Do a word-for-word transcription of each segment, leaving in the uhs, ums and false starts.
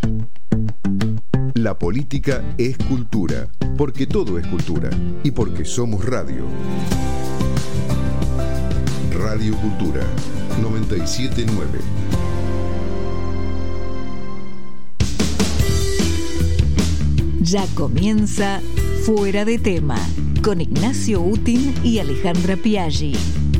La política es cultura, porque todo es cultura y porque somos radio. Radio Cultura noventa y siete punto nueve. Ya comienza Fuera de Tema, con Ignacio Utin y Alejandra Piaggi.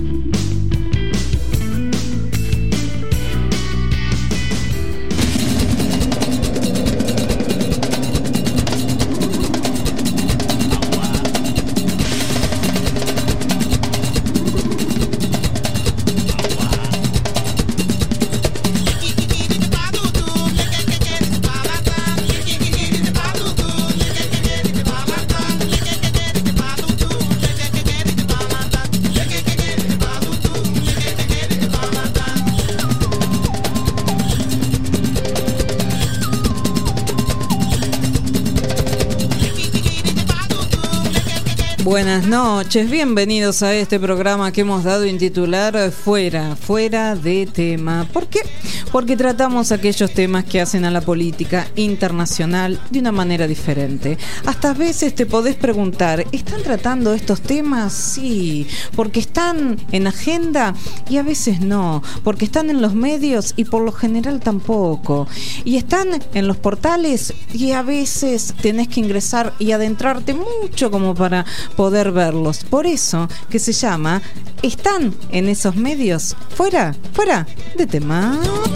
Buenas noches, bienvenidos a este programa que hemos dado en titular Fuera, Fuera de Tema. ¿Por qué? Porque tratamos aquellos temas que hacen a la política internacional de una manera diferente. Hasta a veces te podés preguntar, ¿están tratando estos temas? Sí, porque están en agenda y a veces no, porque están en los medios y por lo general tampoco. Y están en los portales y a veces tenés que ingresar y adentrarte mucho como para poder verlos. Por eso que se llama ¿Están en esos medios? Fuera, fuera de tema.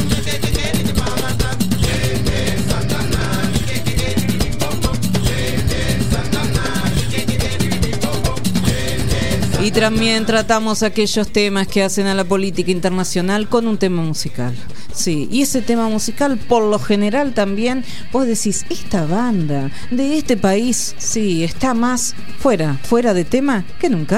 Y también tratamos aquellos temas que hacen a la política internacional con un tema musical. Sí, y ese tema musical por lo general también vos decís, esta banda de este país, sí, está más fuera, fuera de tema que nunca.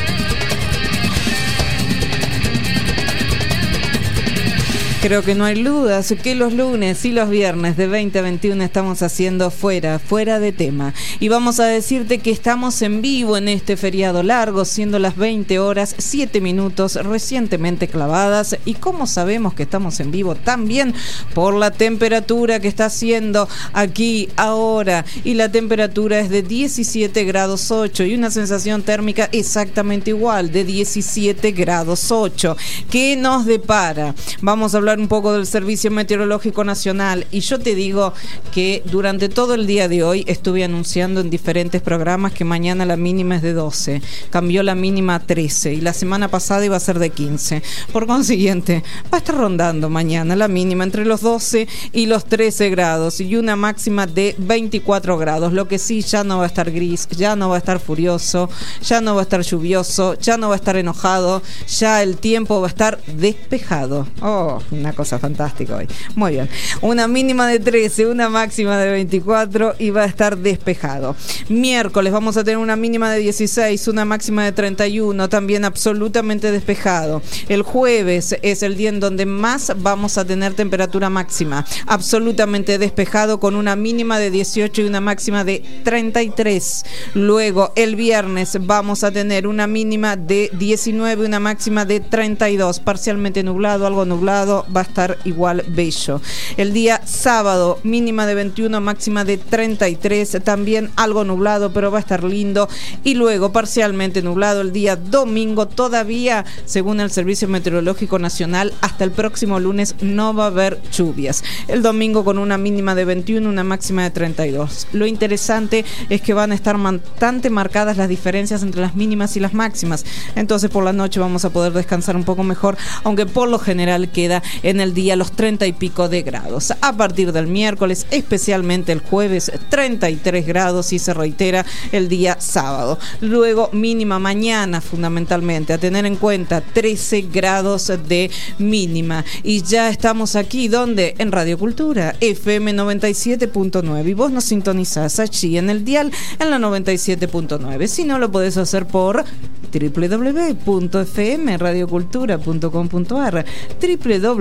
Creo que no hay dudas que los lunes y los viernes de veinte a veintiuno estamos haciendo fuera, fuera de tema. Y vamos a decirte que estamos en vivo en este feriado largo, siendo las veinte horas, siete minutos recientemente clavadas. Y como sabemos que estamos en vivo también por la temperatura que está haciendo aquí ahora. Y la temperatura es de diecisiete grados ocho y una sensación térmica exactamente igual, de diecisiete grados ocho. ¿Qué nos depara? Vamos a hablar un poco del Servicio Meteorológico Nacional y yo te digo que durante todo el día de hoy estuve anunciando en diferentes programas que mañana la mínima es de doce, cambió la mínima a trece y la semana pasada iba a ser de quince. Por consiguiente, va a estar rondando mañana la mínima entre los doce y los trece grados y una máxima de veinticuatro grados. Lo que sí, ya no va a estar gris, ya no va a estar furioso, ya no va a estar lluvioso, ya no va a estar enojado, ya el tiempo va a estar despejado. Oh, una cosa fantástica hoy. Muy bien. Una mínima de trece, una máxima de veinticuatro y va a estar despejado. Miércoles vamos a tener una mínima de dieciséis, una máxima de treinta y uno, también absolutamente despejado. El jueves es el día en donde más vamos a tener temperatura máxima, absolutamente despejado con una mínima de dieciocho y una máxima de treinta y tres. Luego el viernes vamos a tener una mínima de diecinueve, una máxima de treinta y dos, parcialmente nublado, algo nublado, va a estar igual bello. El día sábado, mínima de veintiuno, máxima de treinta y tres, también algo nublado, pero va a estar lindo. Y luego parcialmente nublado el día domingo, todavía, según el Servicio Meteorológico Nacional, hasta el próximo lunes no va a haber lluvias. El domingo con una mínima de veintiuno, una máxima de treinta y dos. Lo interesante es que van a estar bastante marcadas las diferencias entre las mínimas y las máximas. Entonces por la noche vamos a poder descansar un poco mejor, aunque por lo general queda en el día los treinta y pico de grados. A partir del miércoles, especialmente el jueves, treinta y tres grados y se reitera el día sábado. Luego mínima mañana, fundamentalmente, a tener en cuenta trece grados de mínima. Y ya estamos aquí, ¿dónde? En Radio Cultura, F M noventa y siete punto nueve. Y vos nos sintonizás allí en el dial en la noventa y siete punto nueve. Si no, lo podés hacer por doble u doble u doble u punto f m radio cultura punto com punto a r, doble u doble u doble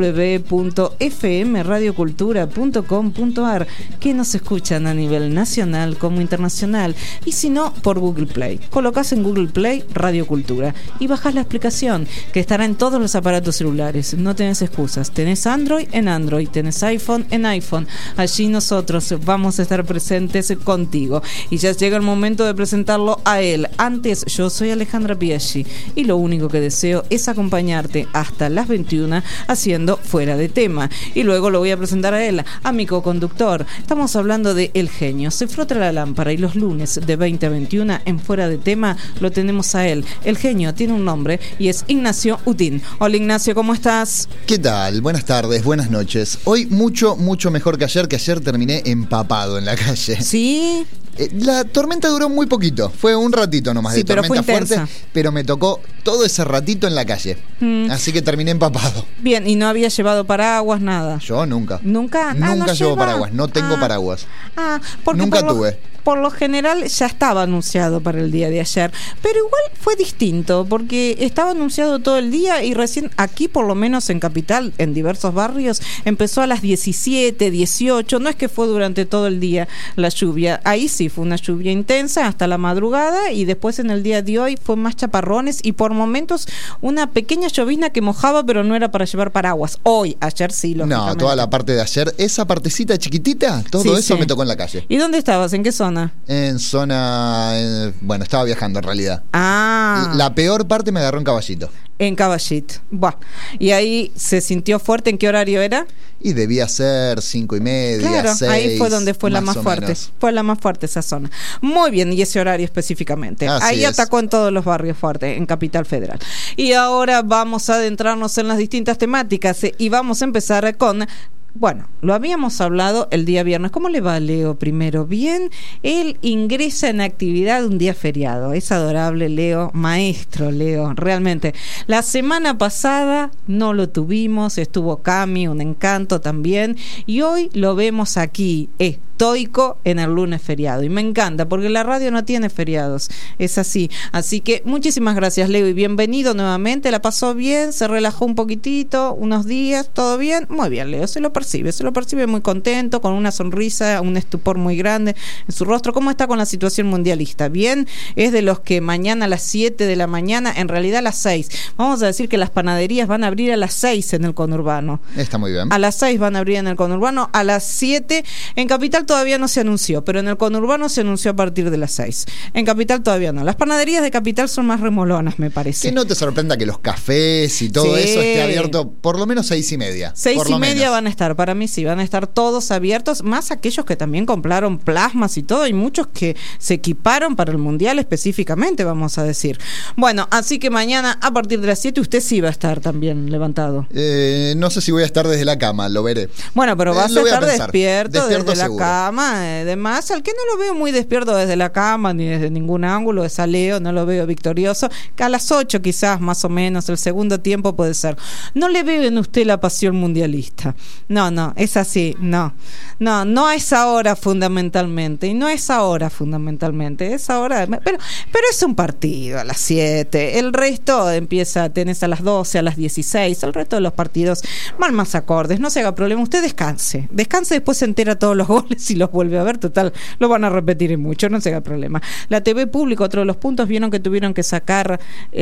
w punto f m radio cultura punto com punto a r, que nos escuchan a nivel nacional como internacional, y si no, por Google Play. Colocás en Google Play Radio Cultura y bajás la aplicación, que estará en todos los aparatos celulares. No tenés excusas. Tenés Android en Android, tenés iPhone en iPhone. Allí nosotros vamos a estar presentes contigo. Y ya llega el momento de presentarlo a él. Antes, yo soy Alejandra Piaggi y lo único que deseo es acompañarte hasta las veintiuna haciendo Fuera de Tema. Y luego lo voy a presentar a él, a mi co-conductor. Estamos hablando de El Genio. Se frota la lámpara y los lunes de veinte a veintiuna en Fuera de Tema lo tenemos a él. El Genio tiene un nombre y es Ignacio Utín. Hola Ignacio, ¿cómo estás? ¿Qué tal? Buenas tardes, buenas noches. Hoy mucho, mucho mejor que ayer, que ayer terminé empapado en la calle. ¿Sí? Eh, la tormenta duró muy poquito, fue un ratito nomás sí, de pero tormenta fue fuerte, intensa. Pero me tocó todo ese ratito en la calle, mm. así que terminé empapado. Bien, ¿y no había llevado paraguas, nada? Yo nunca. ¿Nunca? Nunca ah, ¿no llevo lleva? paraguas, no tengo ah. paraguas. Ah, porque nunca por lo, tuve. Por lo general ya estaba anunciado para el día de ayer, pero igual fue distinto, porque estaba anunciado todo el día y recién aquí, por lo menos en Capital, en diversos barrios, empezó a las diecisiete, dieciocho, no es que fue durante todo el día la lluvia, ahí sí fue una lluvia intensa hasta la madrugada y después en el día de hoy fue más chaparrones y por momentos una pequeña llovizna que mojaba, pero no era para llevar paraguas. Hoy, ayer sí, lógicamente. No, toda la parte de ayer, esa partecita chiquitita, todo sí, eso sí. me tocó en la calle. ¿Y dónde estabas? ¿En qué zona? En zona... Eh, bueno, estaba viajando en realidad. Ah. La peor parte me agarró en Caballito. En Caballito. Buah. ¿Y ahí se sintió fuerte? ¿En qué horario era? Y debía ser cinco y media, claro, seis, ahí fue donde fue la más fuerte. Menos. Fue la más fuerte esa zona. Muy bien, y ese horario específicamente. Así ahí es. Atacó en todos los barrios fuertes, en Capital Federal. Y ahora vamos a adentrarnos en las distintas temáticas eh, y vamos a empezar con... Bueno, lo habíamos hablado el día viernes. ¿Cómo le va, Leo, primero? Bien, él ingresa en actividad un día feriado. Es adorable, Leo, maestro, Leo, realmente. La semana pasada no lo tuvimos, estuvo Cami, un encanto también, y hoy lo vemos aquí, estoico en el lunes feriado. Y me encanta, porque la radio no tiene feriados, es así. Así que muchísimas gracias, Leo, y bienvenido nuevamente. ¿La pasó bien? ¿Se relajó un poquitito? ¿Unos días? ¿Todo bien? Muy bien, Leo, se lo percibe. Se lo percibe muy contento, con una sonrisa, un estupor muy grande en su rostro. ¿Cómo está con la situación mundialista? ¿Bien? Es de los que mañana a las siete de la mañana, en realidad a las seis, vamos a decir que las panaderías van a abrir a las seis en el conurbano. Está muy bien. A las seis van a abrir en el conurbano, a las siete en Capital todavía no se anunció, pero en el conurbano se anunció a partir de las seis. En Capital todavía no. Las panaderías de Capital son más remolonas, me parece. Que no te sorprenda que los cafés y todo sí. eso esté abierto por lo menos seis y media. Seis por y lo media menos. van a estar. Para mí sí, van a estar todos abiertos, más aquellos que también compraron plasmas y todo. Hay muchos que se equiparon para el Mundial específicamente, vamos a decir. Bueno, así que mañana a partir de las siete usted sí va a estar también levantado. Eh, no sé si voy a estar desde la cama, lo veré. Bueno, pero vas eh, a estar a despierto, despierto desde seguro. la cama. Además, al que no lo veo muy despierto desde la cama, ni desde ningún ángulo, es a Leo, no lo veo victorioso. Que a las ocho quizás, más o menos, el segundo tiempo puede ser. No le veo en usted la pasión mundialista. No, no, es así. No, no, no es ahora fundamentalmente, y no es ahora fundamentalmente, es ahora, pero, pero es un partido a las siete, el resto empieza, tenés a las doce, a las dieciséis, el resto de los partidos van más acordes, no se haga problema, usted descanse, descanse, después se entera todos los goles y los vuelve a ver, total, lo van a repetir en mucho, no se haga problema. La T V pública, otro de los puntos, vieron que tuvieron que sacar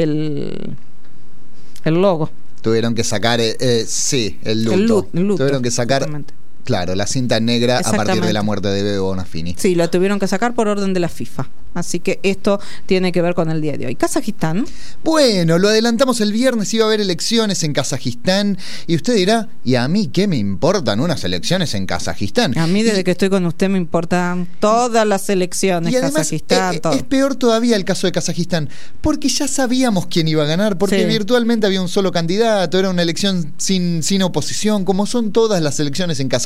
el, el logo. Tuvieron que sacar, eh, eh, sí, el luto. El luto, el luto, tuvieron que sacar, claro, la cinta negra a partir de la muerte de Bebe Bonafini. Sí, lo tuvieron que sacar por orden de la FIFA. Así que esto tiene que ver con el día de hoy. Kazajistán. Bueno, lo adelantamos el viernes, iba a haber elecciones en Kazajistán. Y usted dirá, ¿y a mí qué me importan unas elecciones en Kazajistán? A mí desde y, que estoy con usted me importan todas las elecciones. Y además, Kazajistán, eh, todo. Es peor todavía el caso de Kazajistán, porque ya sabíamos quién iba a ganar, porque Sí. virtualmente había un solo candidato, era una elección sin, sin oposición, como son todas las elecciones en Kazajistán.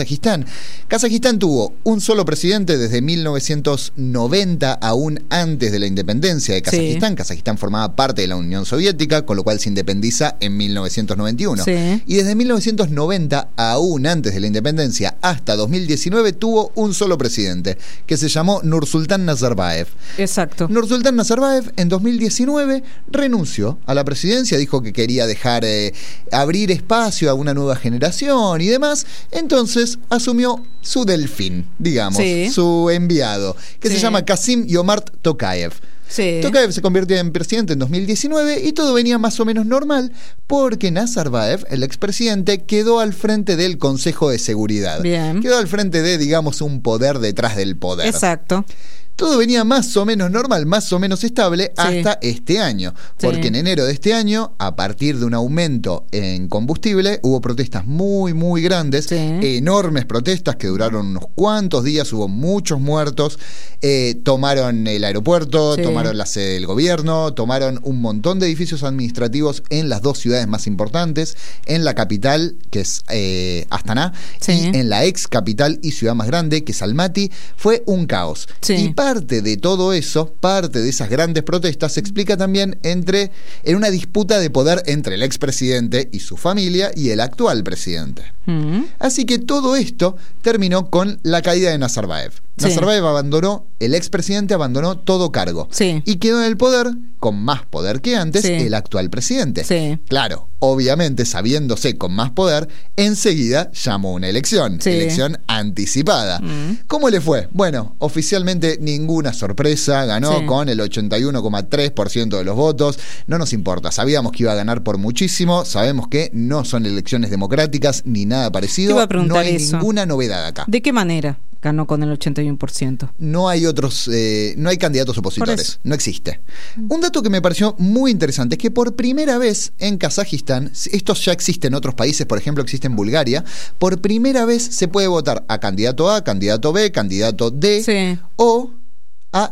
Kazajistán. Kazajistán tuvo un solo presidente desde mil novecientos noventa, aún antes de la independencia de Kazajistán. Sí. Kazajistán formaba parte de la Unión Soviética, con lo cual se independiza en mil novecientos noventa y uno. Sí. Y desde mil novecientos noventa, aún antes de la independencia, hasta dos mil diecinueve, tuvo un solo presidente, que se llamó Nursultán Nazarbayev. Exacto. Nursultán Nazarbayev en dos mil diecinueve renunció a la presidencia, dijo que quería dejar eh, abrir espacio a una nueva generación y demás. Entonces asumió su delfín, digamos, sí. su enviado, que sí. se llama Kassym-Jomart Tokayev. Sí. Tokayev se convirtió en presidente en dos mil diecinueve y todo venía más o menos normal porque Nazarbayev, el expresidente, quedó al frente del Consejo de Seguridad. Bien. Quedó al frente de, digamos, un poder detrás del poder. Exacto. Todo venía más o menos normal, más o menos estable, sí. hasta este año. Porque sí. en enero de este año, a partir de un aumento en combustible, hubo protestas muy, muy grandes, sí. enormes protestas que duraron unos cuantos días, hubo muchos muertos, eh, tomaron el aeropuerto, sí. tomaron la sede del gobierno, tomaron un montón de edificios administrativos en las dos ciudades más importantes, en la capital, que es eh, Astana, sí. y en la ex capital y ciudad más grande, que es Almaty. Fue un caos. Sí. Y para Parte de todo eso, parte de esas grandes protestas, se explica también entre, en una disputa de poder entre el expresidente y su familia y el actual presidente. Mm. Así que todo esto terminó con la caída de Nazarbayev. Sí. Nazarbayev abandonó, el expresidente abandonó todo cargo. Sí. Y quedó en el poder, con más poder que antes, sí. el actual presidente. Sí. Claro, obviamente, sabiéndose con más poder, enseguida llamó una elección. Sí. Elección anticipada. Mm. ¿Cómo le fue? Bueno, oficialmente ninguna sorpresa, ganó sí. con el ochenta y uno coma tres por ciento de los votos. No nos importa, sabíamos que iba a ganar por muchísimo, sabemos que no son elecciones democráticas ni nada parecido. Te iba a preguntar no hay eso. Ninguna novedad acá. ¿De qué manera ganó con el ochenta y uno por ciento? No hay otros, eh, no hay candidatos opositores, no existe. Un dato que me pareció muy interesante es que por primera vez en Kazajistán, esto ya existe en otros países, por ejemplo existe en Bulgaria, por primera vez se puede votar a candidato A, candidato B, candidato D, sí. o a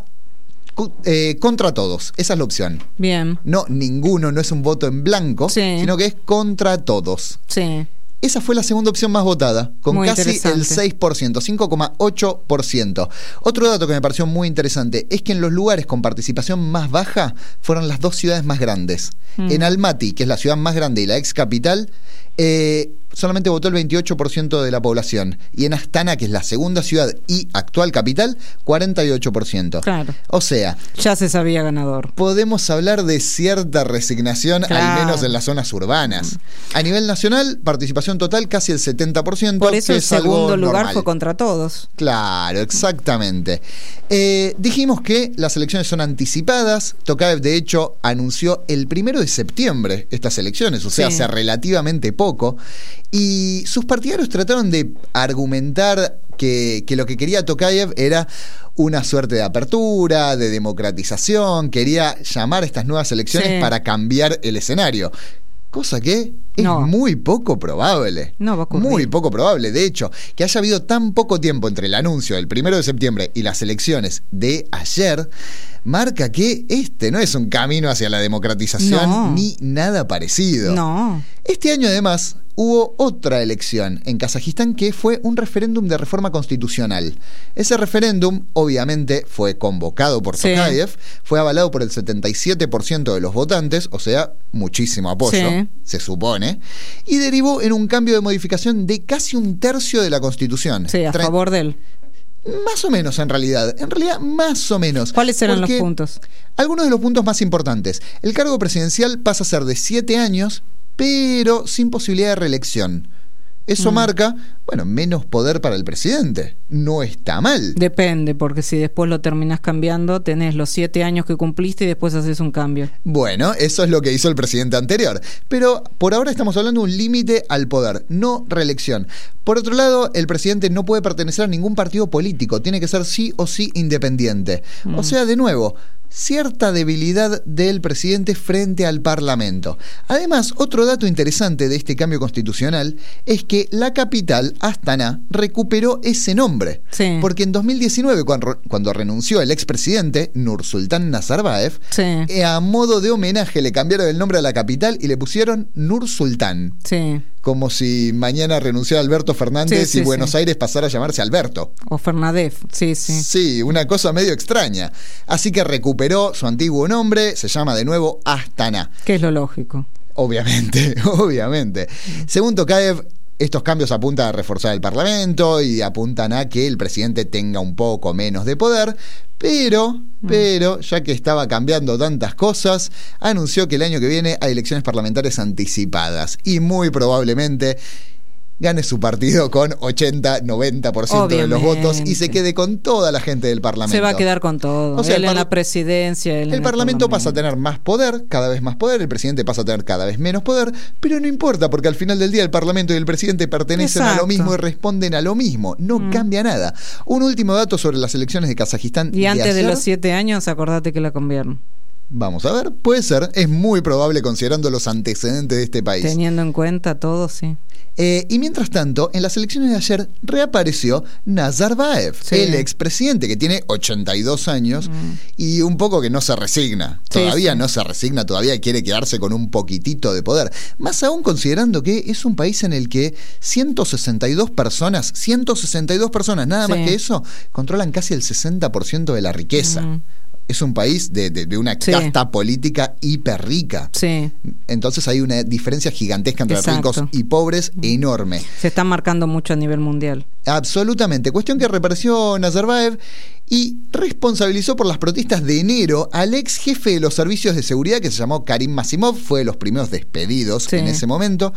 eh, contra todos. Esa es la opción. Bien. No, ninguno, no es un voto en blanco, sí. sino que es contra todos. Sí. Esa fue la segunda opción más votada, con muy casi el seis por ciento, cinco coma ocho por ciento. Otro dato que me pareció muy interesante es que en los lugares con participación más baja fueron las dos ciudades más grandes. Mm. En Almaty, que es la ciudad más grande y la ex capital, eh, solamente votó el veintiocho por ciento de la población. Y en Astana, que es la segunda ciudad y actual capital, cuarenta y ocho por ciento. Claro. O sea, ya se sabía ganador. Podemos hablar de cierta resignación, claro. al menos en las zonas urbanas. Mm. A nivel nacional, participación total casi el setenta por ciento. Por eso que el es segundo algo lugar normal. Fue contra todos. Claro, exactamente. Eh, dijimos que las elecciones son anticipadas. Tokayev, de hecho, anunció el primero de septiembre estas elecciones, o sea, sí. hace relativamente poco. Y sus partidarios trataron de argumentar que, que lo que quería Tokayev era una suerte de apertura, de democratización, quería llamar a estas nuevas elecciones sí. para cambiar el escenario. Cosa que es no. muy poco probable. No va a ocurrir. Muy poco probable. De hecho, que haya habido tan poco tiempo entre el anuncio del primero de septiembre y las elecciones de ayer, marca que este no es un camino hacia la democratización no. ni nada parecido. No. Este año, además, hubo otra elección en Kazajistán que fue un referéndum de reforma constitucional. Ese referéndum, obviamente, fue convocado por sí. Tokayev, fue avalado por el setenta y siete por ciento de los votantes, o sea, muchísimo apoyo, sí. se supone, y derivó en un cambio de modificación de casi un tercio de la Constitución. Sí, a Tra- favor de él. Más o menos, en realidad. En realidad, más o menos. ¿Cuáles eran los puntos? Algunos de los puntos más importantes. El cargo presidencial pasa a ser de siete años, pero sin posibilidad de reelección. Eso mm. marca, bueno, menos poder para el presidente. No está mal. Depende, porque si después lo terminás cambiando, tenés los siete años que cumpliste y después haces un cambio. Bueno, eso es lo que hizo el presidente anterior. Pero por ahora estamos hablando de un límite al poder, no reelección. Por otro lado, el presidente no puede pertenecer a ningún partido político. Tiene que ser sí o sí independiente. Mm. O sea, de nuevo, cierta debilidad del presidente frente al Parlamento. Además, otro dato interesante de este cambio constitucional es que la capital, Astana, recuperó ese nombre. Sí. Porque en dos mil diecinueve, cuando, cuando renunció el expresidente Nursultán Nazarbayev, sí. eh, a modo de homenaje le cambiaron el nombre a la capital y le pusieron Nursultán. Sí. como si mañana renunciara Alberto Fernández sí, sí, y Buenos sí. Aires pasara a llamarse Alberto. O Fernández, sí, sí. Sí, una cosa medio extraña. Así que recuperó su antiguo nombre, se llama de nuevo Astana. Que es lo lógico. Obviamente, obviamente. Según Tokayev, estos cambios apuntan a reforzar el Parlamento y apuntan a que el presidente tenga un poco menos de poder, pero, pero, ya que estaba cambiando tantas cosas, anunció que el año que viene hay elecciones parlamentarias anticipadas y muy probablemente gane su partido con ochenta, noventa por ciento de los votos y se quede con toda la gente del Parlamento. Se va a quedar con todo. O sea, él el en la presidencia, él el, en el Parlamento pasa a tener más poder, cada vez más poder, el presidente pasa a tener cada vez menos poder, pero no importa, porque al final del día el Parlamento y el presidente pertenecen Exacto. a lo mismo y responden a lo mismo. No mm. cambia nada. Un último dato sobre las elecciones de Kazajistán. Y antes de, ayer, de los siete años, acordate que la cambiaron. Vamos a ver, puede ser, es muy probable considerando los antecedentes de este país. Teniendo en cuenta todo, sí. Eh, y mientras tanto, en las elecciones de ayer reapareció Nazarbayev, sí. el expresidente que tiene ochenta y dos años mm. y un poco que no se resigna. Todavía sí, sí. no se resigna, todavía quiere quedarse con un poquitito de poder. Más aún considerando que es un país en el que ciento sesenta y dos personas, ciento sesenta y dos personas, nada sí. más que eso, controlan casi el sesenta por ciento de la riqueza. Mm. Es un país de, de, de una sí. casta política hiper rica. Sí. Entonces hay una diferencia gigantesca entre Exacto. ricos y pobres enorme. Se está marcando mucho a nivel mundial. Absolutamente. Cuestión que reapareció Nazarbayev y responsabilizó por las protestas de enero al ex jefe de los servicios de seguridad que se llamó Karim Masimov. Fue de los primeros despedidos sí. en ese momento.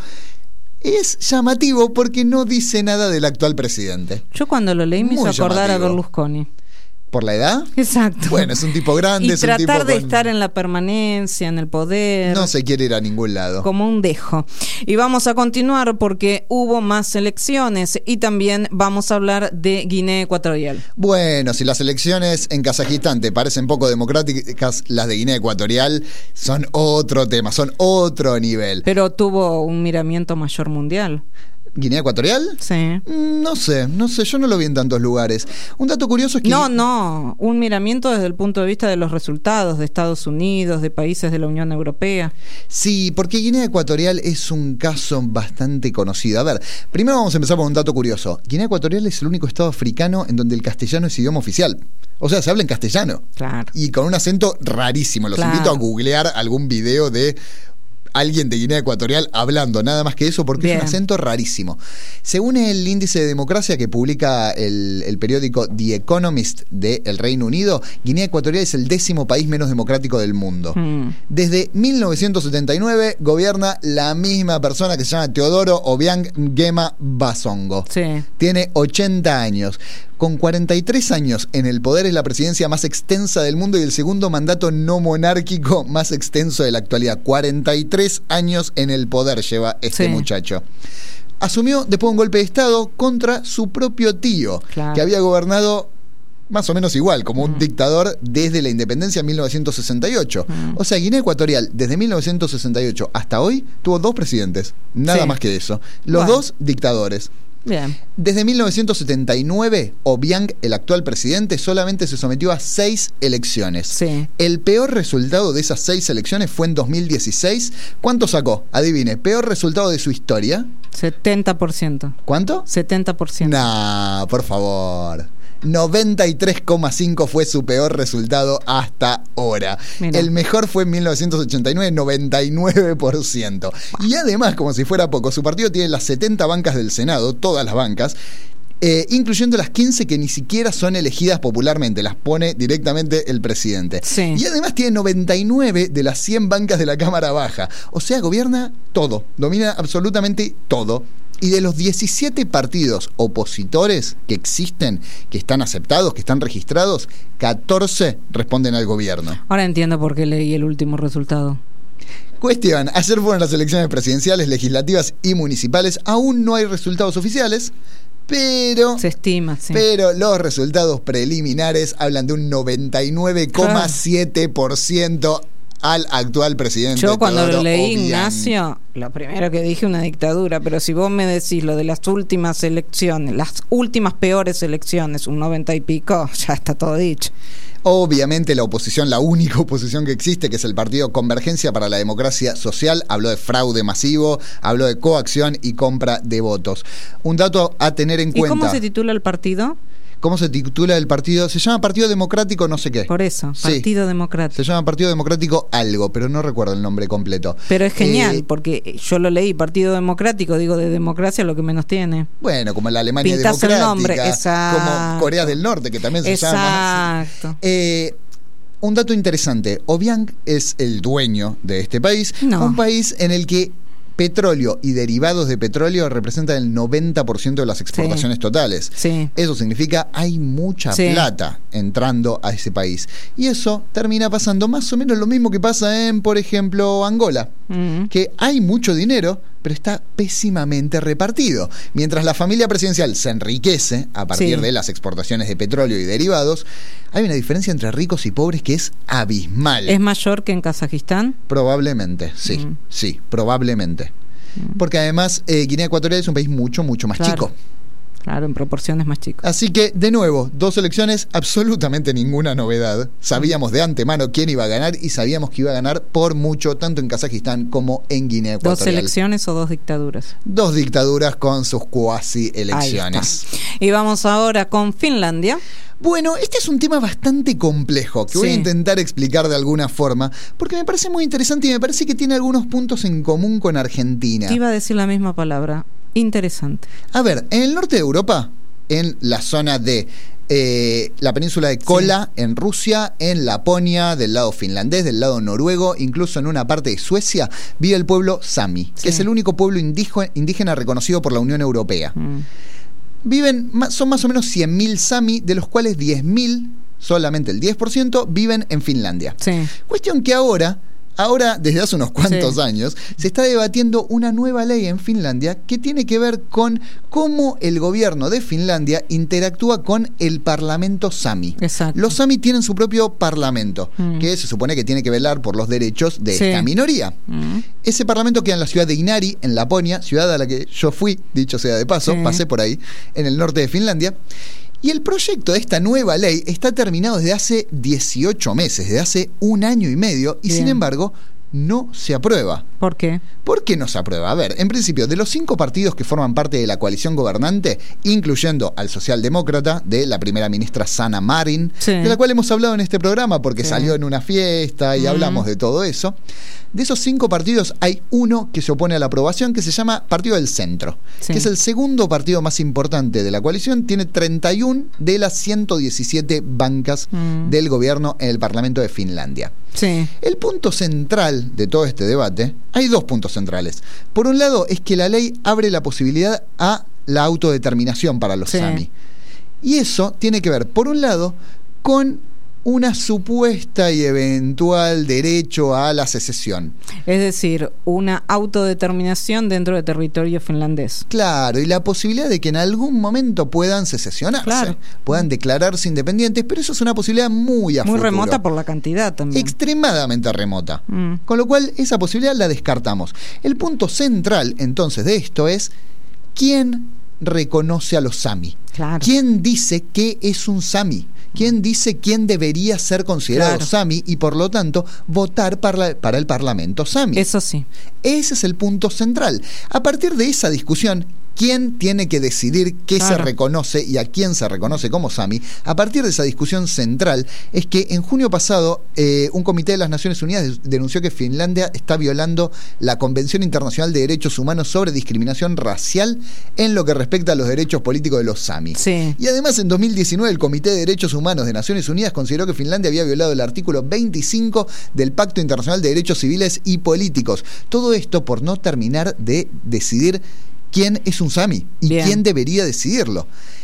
Es llamativo porque no dice nada del actual presidente. Yo cuando lo leí me hizo acordar llamativo. a Berlusconi. ¿Por la edad? Exacto. Bueno, es un tipo grande. Y es tratar un tipo de con... estar en la permanencia, en el poder. No se quiere ir a ningún lado. Como un dejo. Y vamos a continuar porque hubo más elecciones y también vamos a hablar de Guinea Ecuatorial. Bueno, si las elecciones en Kazajistán te parecen poco democráticas, las de Guinea Ecuatorial son otro tema, son otro nivel. Pero tuvo un miramiento mayor mundial. ¿Guinea Ecuatorial? Sí. No sé, no sé, yo no lo vi en tantos lugares. Un dato curioso es que... No, no, un miramiento desde el punto de vista de los resultados de Estados Unidos, de países de la Unión Europea. Sí, porque Guinea Ecuatorial es un caso bastante conocido. A ver, primero vamos a empezar por un dato curioso. Guinea Ecuatorial es el único estado africano en donde el castellano es idioma oficial. O sea, se habla en castellano. Claro. Y con un acento rarísimo. Los claro. invito a googlear algún video de... alguien de Guinea Ecuatorial hablando, nada más que eso, porque Bien. es un acento rarísimo. Según el índice de democracia que publica el, el periódico The Economist del Reino Unido, Guinea Ecuatorial es el décimo país menos democrático del mundo. Mm. Desde mil novecientos setenta y nueve gobierna la misma persona que se llama Teodoro Obiang Nguema Basongo. Sí. Tiene ochenta años. Con cuarenta y tres años en el poder, es la presidencia más extensa del mundo y el segundo mandato no monárquico más extenso de la actualidad. cuarenta y tres años en el poder lleva este sí. muchacho. Asumió después de un golpe de Estado contra su propio tío, claro. que había gobernado más o menos igual, como un mm. dictador desde la independencia en mil novecientos sesenta y ocho. Mm. O sea, Guinea Ecuatorial, desde mil novecientos sesenta y ocho hasta hoy, tuvo dos presidentes. Nada sí. más que eso. Los bueno. dos dictadores. Bien. Desde mil novecientos setenta y nueve, Obiang, el actual presidente, solamente se sometió a seis elecciones. Sí. El peor resultado de esas seis elecciones fue en dos mil dieciséis. ¿Cuánto sacó? Adivine, peor resultado de su historia. setenta por ciento. ¿Cuánto? setenta por ciento. Nah, por favor. noventa y tres coma cinco fue su peor resultado hasta ahora. Mira. El mejor fue en mil novecientos ochenta y nueve, noventa y nueve por ciento. Y además, como si fuera poco, su partido tiene las setenta bancas del Senado, todas las bancas, eh, incluyendo las quince que ni siquiera son elegidas popularmente, las pone directamente el presidente. Sí. Y además tiene noventa y nueve de las cien bancas de la Cámara Baja. O sea, gobierna todo, domina absolutamente todo. Y de los diecisiete partidos opositores que existen, que están aceptados, que están registrados, catorce responden al gobierno. Ahora entiendo por qué leí el último resultado. Cuestión, ayer fueron las elecciones presidenciales, legislativas y municipales. Aún no hay resultados oficiales, pero... se estima, sí. Pero los resultados preliminares hablan de un noventa y nueve coma siete por ciento al actual presidente. Yo cuando Teodoro lo leí, Obiang. Ignacio, lo primero que dije una dictadura, pero si vos me decís lo de las últimas elecciones, las últimas peores elecciones, un noventa y pico, ya está todo dicho. Obviamente la oposición, la única oposición que existe, que es el partido Convergencia para la Democracia Social, habló de fraude masivo, habló de coacción y compra de votos. Un dato a tener en ¿Y cuenta. cómo se titula el partido? ¿Cómo se titula el partido? Se llama Partido Democrático no sé qué. Por eso, Partido sí, Democrático. Se llama Partido Democrático algo, pero no recuerdo el nombre completo. Pero es genial, eh, porque yo lo leí, Partido Democrático, digo, de democracia lo que menos tiene. Bueno, como la Alemania Pintás democrática, el nombre, exacto. como Corea del Norte, que también se exacto. llama. Exacto. Eh, un dato interesante, Obiang es el dueño de este país, no. un país en el que petróleo y derivados de petróleo representan el noventa por ciento de las exportaciones sí. totales. Sí. Eso significa hay mucha sí. plata entrando a ese país. Y eso termina pasando más o menos lo mismo que pasa en, por ejemplo, Angola. Mm. Que hay mucho dinero, pero está pésimamente repartido. Mientras la familia presidencial se enriquece a partir sí. de las exportaciones de petróleo y derivados, hay una diferencia entre ricos y pobres que es abismal. ¿Es mayor que en Kazajistán? Probablemente, sí, mm. sí, probablemente. Mm. Porque además eh, Guinea Ecuatorial es un país mucho, mucho más claro. chico. Claro, en proporciones más chicas. Así que, de nuevo, dos elecciones, absolutamente ninguna novedad. Sabíamos de antemano quién iba a ganar y sabíamos que iba a ganar por mucho, tanto en Kazajistán como en Guinea Ecuatorial. ¿Dos elecciones o dos dictaduras? Dos dictaduras con sus cuasi elecciones. Y vamos ahora con Finlandia. Bueno, este es un tema bastante complejo que sí. voy a intentar explicar de alguna forma porque me parece muy interesante y me parece que tiene algunos puntos en común con Argentina. Te iba a decir la misma palabra. Interesante. A ver, en el norte de Europa, en la zona de eh, la península de Kola, sí. en Rusia, en Laponia, del lado finlandés, del lado noruego, incluso en una parte de Suecia, vive el pueblo Sami, sí. que es el único pueblo indígena reconocido por la Unión Europea. Mm. Viven, son más o menos cien mil Sami, de los cuales diez mil, solamente el diez por ciento, viven en Finlandia. Sí. Cuestión que ahora... Ahora, desde hace unos cuantos sí. años, se está debatiendo una nueva ley en Finlandia que tiene que ver con cómo el gobierno de Finlandia interactúa con el parlamento Sami. Exacto. Los Sami tienen su propio parlamento, mm. que se supone que tiene que velar por los derechos de sí. esta minoría. Mm. Ese parlamento queda en la ciudad de Inari, en Laponia, ciudad a la que yo fui, dicho sea de paso, sí. pasé por ahí, en el norte de Finlandia. Y el proyecto de esta nueva ley está terminado desde hace dieciocho meses, desde hace un año y medio, y Bien. sin embargo no se aprueba. ¿Por qué? ¿Por qué no se aprueba? A ver, en principio, de los cinco partidos que forman parte de la coalición gobernante, incluyendo al socialdemócrata de la primera ministra Sanna Marin, sí. de la cual hemos hablado en este programa porque sí. salió en una fiesta y mm. hablamos de todo eso, de esos cinco partidos hay uno que se opone a la aprobación, que se llama Partido del Centro, sí. que es el segundo partido más importante de la coalición, tiene treinta y uno de las ciento diecisiete bancas mm. del gobierno en el Parlamento de Finlandia. Sí. El punto central de todo este debate, hay dos puntos centrales. Por un lado es que la ley abre la posibilidad a la autodeterminación para los sí. Sami. Y eso tiene que ver, por un lado, con una supuesta y eventual derecho a la secesión. Es decir, una autodeterminación dentro del territorio finlandés. Claro, y la posibilidad de que en algún momento puedan secesionarse, claro. puedan declararse independientes, pero eso es una posibilidad muy a Muy futuro. remota por la cantidad también. Extremadamente remota. Mm. Con lo cual, esa posibilidad la descartamos. El punto central, entonces, de esto es ¿quién reconoce a los Sami? Claro. ¿Quién dice qué es un Sami? ¿Quién dice quién debería ser considerado claro. Sami y por lo tanto votar para, para el Parlamento Sami? Eso sí. Ese es el punto central. A partir de esa discusión, ¿quién tiene que decidir qué claro. se reconoce y a quién se reconoce como Sami? A partir de esa discusión central es que en junio pasado eh, un comité de las Naciones Unidas denunció que Finlandia está violando la Convención Internacional de Derechos Humanos sobre Discriminación Racial en lo que respecta a los derechos políticos de los Sami. Sí. Y además en dos mil diecinueve el Comité de Derechos Humanos de Naciones Unidas consideró que Finlandia había violado el artículo veinticinco del Pacto Internacional de Derechos Civiles y Políticos. Todo esto por no terminar de decidir quién es un Sami y Bien. quién debería decidirlo.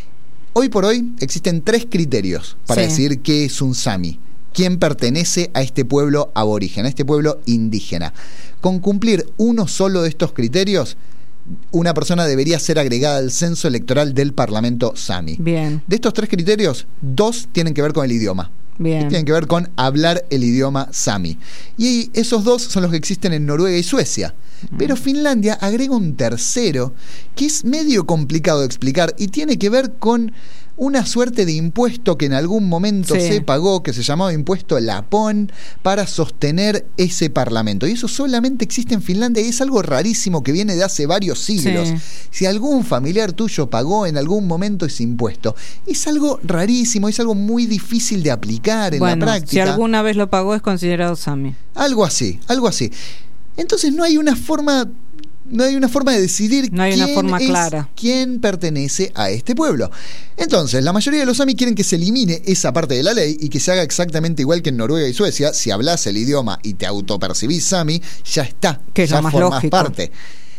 Hoy por hoy existen tres criterios para sí. decidir qué es un Sami. Quién pertenece a este pueblo aborigen, a este pueblo indígena. Con cumplir uno solo de estos criterios, una persona debería ser agregada al censo electoral del Parlamento Sami. Bien. De estos tres criterios, dos tienen que ver con el idioma. Bien. Que tienen que ver con hablar el idioma sami. Y esos dos son los que existen en Noruega y Suecia. Pero Finlandia agrega un tercero que es medio complicado de explicar y tiene que ver con una suerte de impuesto que en algún momento sí. se pagó, que se llamaba impuesto Lapón, para sostener ese parlamento. Y eso solamente existe en Finlandia y es algo rarísimo que viene de hace varios siglos. Sí. Si algún familiar tuyo pagó en algún momento ese impuesto, es algo rarísimo, es algo muy difícil de aplicar en bueno, la práctica. Si alguna vez lo pagó es considerado sami. Algo así, algo así. Entonces no hay una forma, no hay una forma de decidir no hay quién una forma es clara. quién pertenece a este pueblo. Entonces, la mayoría de los sami quieren que se elimine esa parte de la ley y que se haga exactamente igual que en Noruega y Suecia. Si hablas el idioma y te autopercibís sami, ya está, que es ya lo más formás lógico. parte.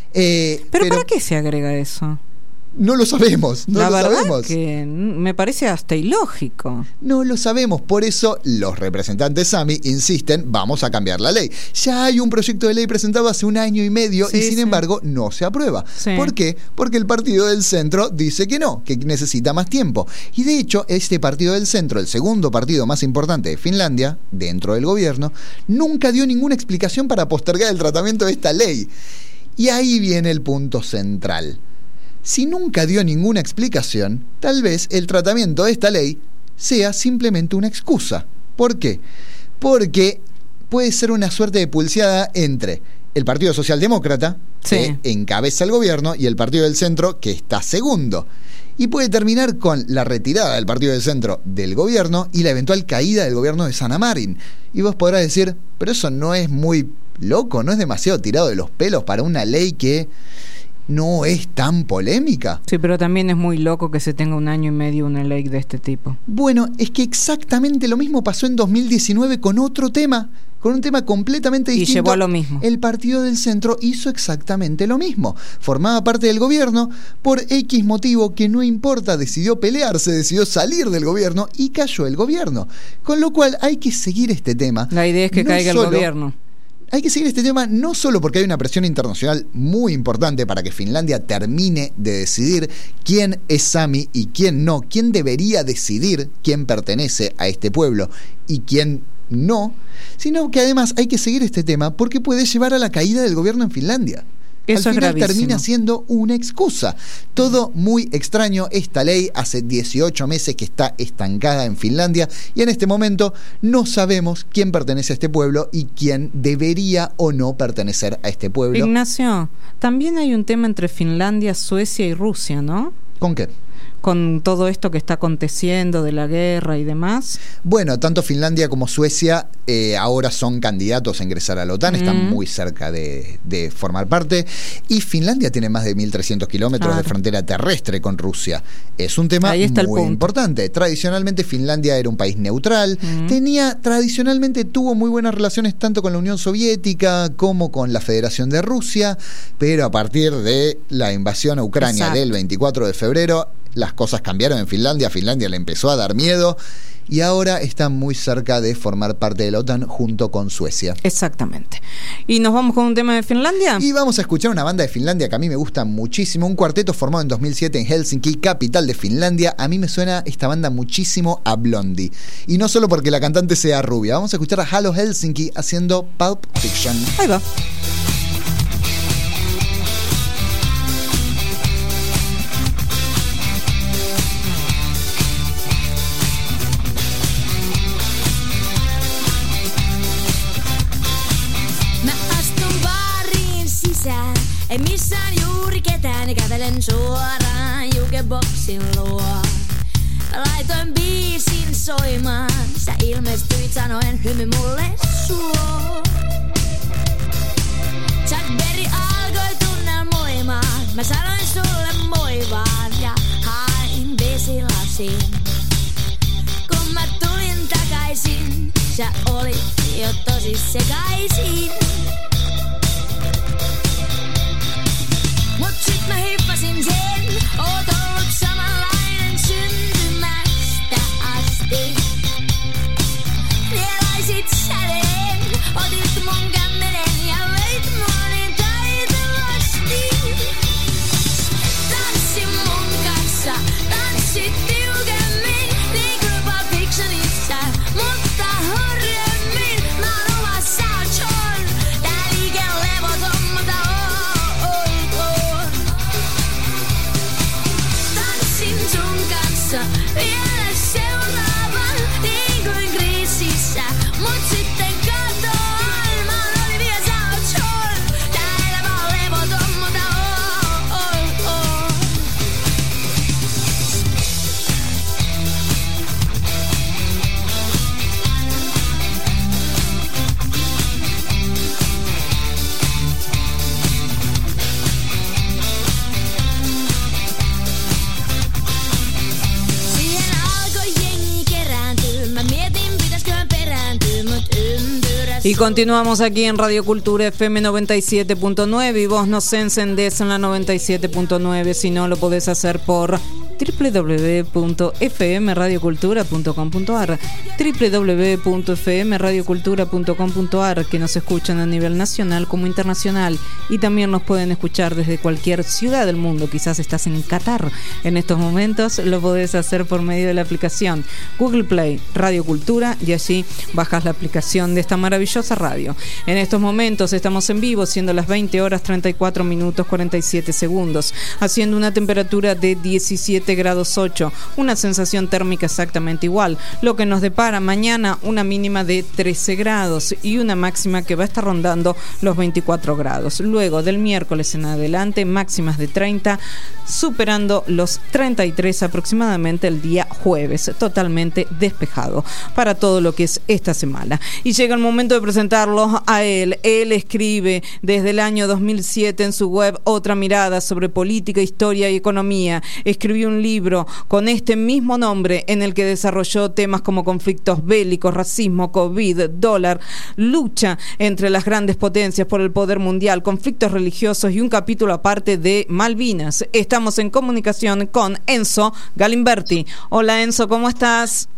Eh, ¿Pero, pero para qué se agrega eso? No lo sabemos, no la lo verdad sabemos. Que me parece hasta ilógico. No lo sabemos, por eso los representantes sami insisten, vamos a cambiar la ley. Ya hay un proyecto de ley presentado hace un año y medio sí, y sin sí. embargo no se aprueba. Sí. ¿Por qué? Porque el partido del centro dice que no, que necesita más tiempo. Y de hecho, este partido del centro, el segundo partido más importante de Finlandia, dentro del gobierno, nunca dio ninguna explicación para postergar el tratamiento de esta ley. Y ahí viene el punto central. Si nunca dio ninguna explicación, tal vez el tratamiento de esta ley sea simplemente una excusa. ¿Por qué? Porque puede ser una suerte de pulseada entre el Partido Socialdemócrata, sí. que encabeza el gobierno, y el Partido del Centro, que está segundo. Y puede terminar con la retirada del Partido del Centro del gobierno y la eventual caída del gobierno de Sanna Marin. Y vos podrás decir, pero eso no es muy loco, no es demasiado tirado de los pelos para una ley que no es tan polémica. Sí, pero también es muy loco que se tenga un año y medio una ley de este tipo. Bueno, es que exactamente lo mismo pasó en dos mil diecinueve con otro tema, con un tema completamente distinto. Y llevó a lo mismo. El Partido del Centro hizo exactamente lo mismo. Formaba parte del gobierno, por X motivo que no importa, decidió pelearse, decidió salir del gobierno y cayó el gobierno. Con lo cual hay que seguir este tema. La idea es que no caiga solo, el gobierno. Hay que seguir este tema no solo porque hay una presión internacional muy importante para que Finlandia termine de decidir quién es sami y quién no, quién debería decidir quién pertenece a este pueblo y quién no, sino que además hay que seguir este tema porque puede llevar a la caída del gobierno en Finlandia. Eso al final es termina siendo una excusa. Todo muy extraño. Esta ley hace dieciocho meses que está estancada en Finlandia y en este momento no sabemos quién pertenece a este pueblo y quién debería o no pertenecer a este pueblo. Ignacio, también hay un tema entre Finlandia, Suecia y Rusia, ¿no? ¿Con qué? Con todo esto que está aconteciendo de la guerra y demás. Bueno, tanto Finlandia como Suecia eh, ahora son candidatos a ingresar a la OTAN, mm. están muy cerca de, de formar parte, y Finlandia tiene más de mil trescientos kilómetros claro. de frontera terrestre con Rusia. Es un tema muy importante. Tradicionalmente Finlandia era un país neutral, mm. tenía, tradicionalmente tuvo muy buenas relaciones tanto con la Unión Soviética como con la Federación de Rusia, pero a partir de la invasión a Ucrania Exacto. del veinticuatro de febrero, las cosas cambiaron en Finlandia, Finlandia le empezó a dar miedo y ahora está muy cerca de formar parte de la OTAN junto con Suecia. Exactamente. ¿Y nos vamos con un tema de Finlandia? Y vamos a escuchar una banda de Finlandia que a mí me gusta muchísimo, un cuarteto formado en dos mil siete en Helsinki, capital de Finlandia. A mí me suena esta banda muchísimo a Blondie. Y no solo porque la cantante sea rubia. Vamos a escuchar a Halo Helsinki haciendo Pulp Fiction. Ahí va. Ei missään juuri ketään, kävelen suoraan jukeboksin luo. Laitoin biisin soimaan, sä ilmestyit sanoen hymy mulle suo. Chuck Berry alkoi tunnelmoimaan, mä sanoin sulle moi vaan ja hain vesilasin. Kun mä tulin takaisin, sä olit jo tosi sekaisin. Mut sit mä hippasin sen, oot ollut samanlainen syntymästä asti. Rielaisit säden, otit mun kämmenen ja veit mua niin taitavasti. Tanssi mun kanssa, tanssi tiukemmin, niin kuin Pulp Fictionissa. Mun Y continuamos aquí en Radio Cultura F M noventa y siete punto nueve y vos nos encendés en la noventa y siete punto nueve. Si no, lo podés hacer por doble u doble u doble u punto f m radio cultura punto com punto a r, doble u doble u doble u punto f m radio cultura punto com punto a r, que nos escuchan a nivel nacional como internacional, y también nos pueden escuchar desde cualquier ciudad del mundo. Quizás estás en Qatar en estos momentos, lo podés hacer por medio de la aplicación Google Play Radio Cultura, y allí bajas la aplicación de esta maravillosa radio. En estos momentos estamos en vivo, siendo las veinte horas treinta y cuatro minutos cuarenta y siete segundos, haciendo una temperatura de diecisiete grados ocho, una sensación térmica exactamente igual, lo que nos depara mañana una mínima de trece grados y una máxima que va a estar rondando los veinticuatro grados. Luego del miércoles en adelante, máximas de treinta, superando los treinta y tres aproximadamente el día jueves, totalmente despejado para todo lo que es esta semana. Y llega el momento de presentarlo a él. Él escribe desde el año dos mil siete en su web Otra Mirada sobre política, historia y economía. Escribió un libro con este mismo nombre en el que desarrolló temas como conflictos bélicos, racismo, COVID, dólar, lucha entre las grandes potencias por el poder mundial, conflictos religiosos y un capítulo aparte de Malvinas. Estamos en comunicación con Enzo Galimberti. Hola Enzo, ¿cómo estás?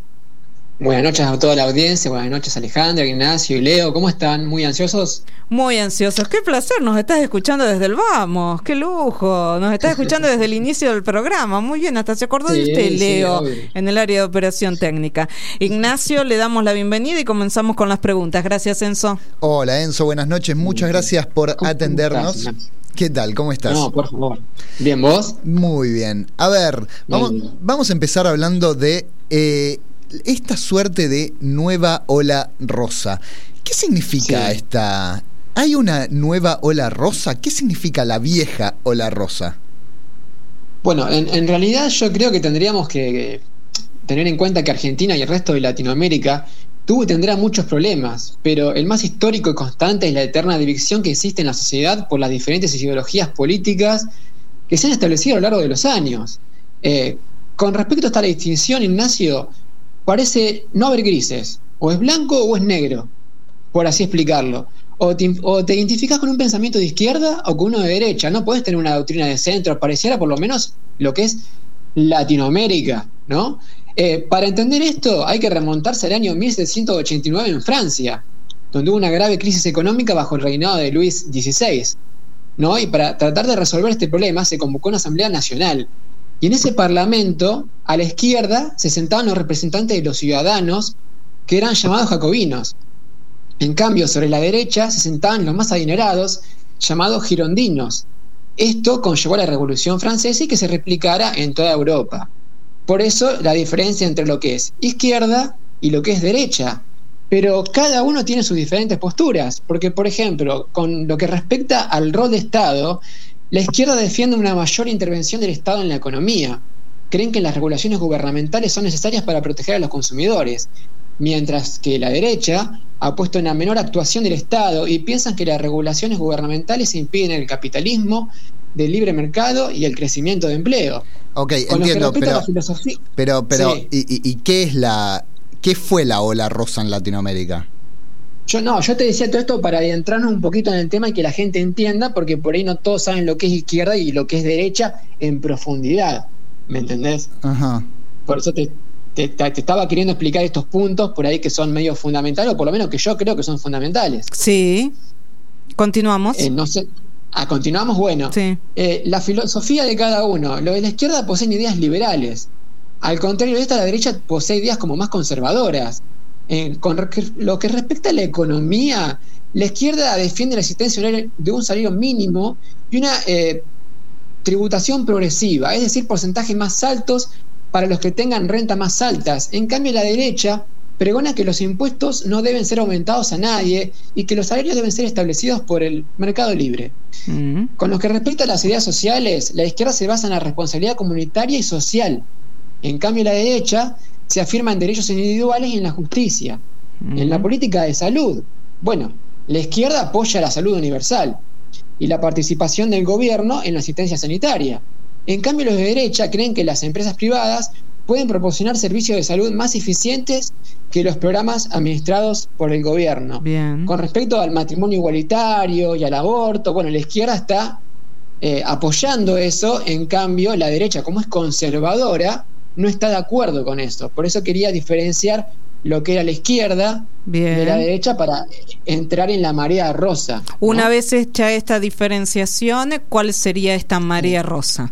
Buenas noches a toda la audiencia, buenas noches Alejandra, Ignacio y Leo, ¿cómo están? ¿Muy ansiosos? Muy ansiosos, qué placer, nos estás escuchando desde el Vamos, qué lujo, nos estás escuchando desde el inicio del programa, muy bien, hasta se acordó sí, de usted, Leo, sí, en el área de operación técnica. Ignacio, le damos la bienvenida y comenzamos con las preguntas. Gracias, Enzo. Hola, Enzo, buenas noches, muchas gracias por atendernos. Estás, ¿qué tal? ¿Cómo estás? No, por favor. ¿Bien, vos? Muy bien. A ver, vamos, vamos a empezar hablando de... Eh, esta suerte de nueva ola rosa. ¿Qué significa sí. esta? ¿Hay una nueva ola rosa? ¿Qué significa la vieja ola rosa? Bueno, en, en realidad yo creo que tendríamos que, que tener en cuenta que Argentina y el resto de Latinoamérica tuvo y tendrá muchos problemas, pero el más histórico y constante es la eterna división que existe en la sociedad por las diferentes ideologías políticas que se han establecido a lo largo de los años. Eh, con respecto a esta distinción, Ignacio, parece no haber grises, o es blanco o es negro, por así explicarlo. O te, o te identificas con un pensamiento de izquierda o con uno de derecha, no podés tener una doctrina de centro, pareciera por lo menos lo que es Latinoamérica, ¿no? Eh, para entender esto hay que remontarse al año mil setecientos ochenta y nueve en Francia, donde hubo una grave crisis económica bajo el reinado de Luis dieciséis, ¿no? Y para tratar de resolver este problema se convocó una asamblea nacional. Y en ese parlamento, a la izquierda, se sentaban los representantes de los ciudadanos, que eran llamados jacobinos. En cambio, sobre la derecha se sentaban los más adinerados, llamados girondinos. Esto conllevó a la Revolución Francesa y que se replicara en toda Europa. Por eso, la diferencia entre lo que es izquierda y lo que es derecha. Pero cada uno tiene sus diferentes posturas, porque, por ejemplo, con lo que respecta al rol de Estado, la izquierda defiende una mayor intervención del Estado en la economía. Creen que las regulaciones gubernamentales son necesarias para proteger a los consumidores, mientras que la derecha ha puesto una menor actuación del Estado y piensan que las regulaciones gubernamentales impiden el capitalismo, del libre mercado y el crecimiento de empleo. Ok, Con entiendo, pero, filosofía... pero, pero sí. ¿y, y, y qué es la, qué fue la ola rosa en Latinoamérica? Yo no, yo te decía todo esto para adentrarnos un poquito en el tema y que la gente entienda, porque por ahí no todos saben lo que es izquierda y lo que es derecha en profundidad, ¿me entendés? Ajá. Por eso te, te, te estaba queriendo explicar estos puntos por ahí que son medio fundamentales, o por lo menos que yo creo que son fundamentales. Sí. Continuamos. Eh, no sé. Ah, continuamos, bueno. Sí. Eh, la filosofía de cada uno. Lo de la izquierda poseen ideas liberales. Al contrario de esta, la derecha posee ideas como más conservadoras. Eh, con lo que respecta a la economía, la izquierda defiende la existencia de un salario mínimo y una eh, tributación progresiva, es decir, porcentajes más altos para los que tengan rentas más altas. En cambio, la derecha pregona que los impuestos no deben ser aumentados a nadie y que los salarios deben ser establecidos por el mercado libre. Mm. Con lo que respecta a las ideas sociales, la izquierda se basa en la responsabilidad comunitaria y social. En cambio, la derecha se afirma en derechos individuales y en la justicia. Mm. En la política de salud, bueno, la izquierda apoya la salud universal y la participación del gobierno en la asistencia sanitaria. En cambio, los de derecha creen que las empresas privadas pueden proporcionar servicios de salud más eficientes que los programas administrados por el gobierno. Bien. Con respecto al matrimonio igualitario y al aborto, bueno, la izquierda está eh, apoyando eso, en cambio la derecha, como es conservadora, no está de acuerdo con eso. Por eso quería diferenciar lo que era la izquierda Bien. de la derecha para entrar en la marea rosa, ¿no? Una vez hecha esta diferenciación, ¿cuál sería esta marea rosa?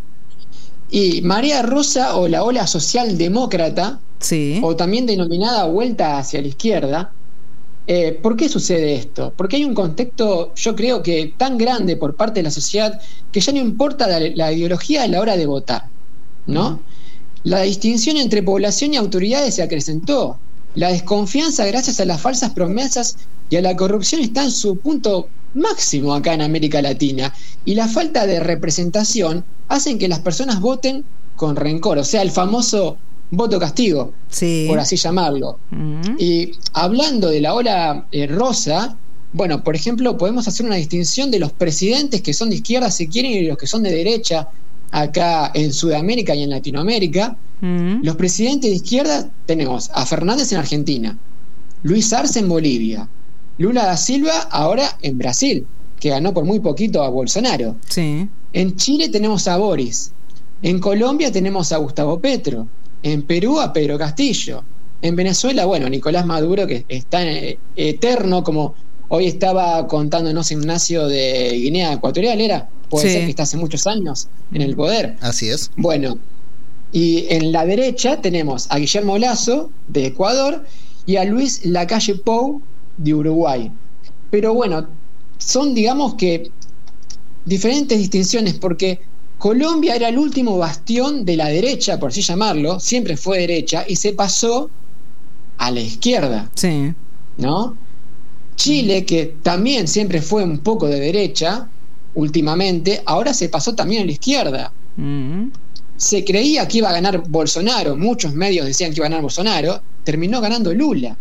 Y marea rosa o la ola socialdemócrata, sí. o también denominada vuelta hacia la izquierda, eh, ¿por qué sucede esto? Porque hay un contexto, yo creo que tan grande por parte de la sociedad que ya no importa la, la ideología a la hora de votar, ¿no? Mm. La distinción entre población y autoridades se acrecentó. La desconfianza gracias a las falsas promesas y a la corrupción está en su punto máximo acá en América Latina. Y la falta de representación hacen que las personas voten con rencor, o sea, el famoso voto castigo, sí. por así llamarlo. Uh-huh. Y hablando de la ola eh, rosa, bueno, por ejemplo, podemos hacer una distinción de los presidentes que son de izquierda, si quieren, y los que son de derecha, acá en Sudamérica y en Latinoamérica. Uh-huh. Los presidentes de izquierda tenemos a Fernández en Argentina, Luis Arce en Bolivia, Lula da Silva ahora en Brasil, que ganó por muy poquito a Bolsonaro. Sí. En Chile tenemos a Boris, en Colombia tenemos a Gustavo Petro, en Perú a Pedro Castillo, en Venezuela, bueno, Nicolás Maduro, que está en, eterno, como hoy estaba contándonos Ignacio, de Guinea Ecuatorial, ¿era? Puede sí. ser que está hace muchos años en el poder. Así es. Bueno, y en la derecha tenemos a Guillermo Lasso de Ecuador y a Luis Lacalle Pou de Uruguay. Pero bueno, son, digamos que, diferentes distinciones, porque Colombia era el último bastión de la derecha, por así llamarlo, siempre fue derecha, y se pasó a la izquierda. Sí. ¿No? Chile, que también siempre fue un poco de derecha, últimamente, ahora se pasó también a la izquierda. Mm. Se creía que iba a ganar Bolsonaro, muchos medios decían que iba a ganar Bolsonaro, terminó ganando Lula.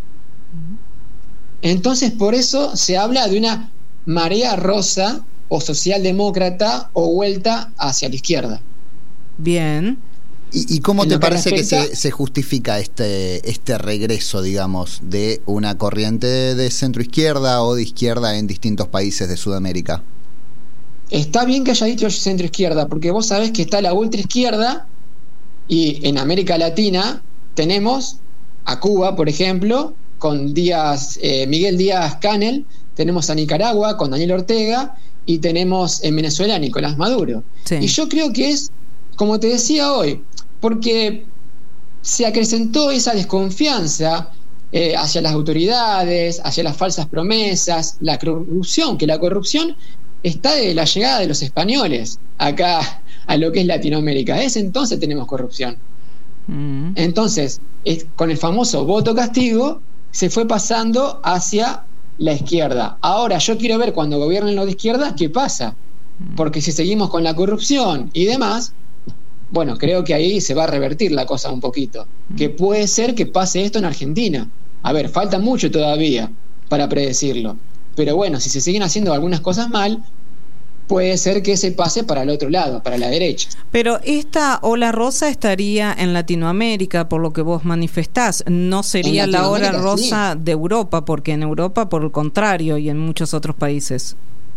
Entonces, por eso se habla de una marea rosa o socialdemócrata o vuelta hacia la izquierda. Bien. ¿Y, y cómo en te parece que, respecta, que se, se justifica este, este regreso, digamos, de una corriente de centro-izquierda o de izquierda en distintos países de Sudamérica? Está bien que haya dicho centro-izquierda, porque vos sabés que está la ultra-izquierda, y en América Latina tenemos a Cuba, por ejemplo, con Díaz, eh, Miguel Díaz-Canel, tenemos a Nicaragua con Daniel Ortega, y tenemos en Venezuela a Nicolás Maduro. Sí. Y yo creo que es, como te decía hoy, porque se acrecentó esa desconfianza eh, hacia las autoridades, hacia las falsas promesas, la corrupción, que la corrupción está de la llegada de los españoles acá a lo que es Latinoamérica. Desde entonces tenemos corrupción. Mm. Entonces, es, con el famoso voto castigo, se fue pasando hacia la izquierda. Ahora yo quiero ver cuando gobiernen los de izquierda qué pasa, porque si seguimos con la corrupción y demás, bueno, creo que ahí se va a revertir la cosa un poquito, que puede ser que pase esto en Argentina. A ver, falta mucho todavía para predecirlo, pero bueno, si se siguen haciendo algunas cosas mal, puede ser que se pase para el otro lado, para la derecha. Pero esta ola rosa estaría en Latinoamérica, por lo que vos manifestás. No sería la ola rosa sí. de Europa, porque en Europa, por el contrario, y en muchos otros países.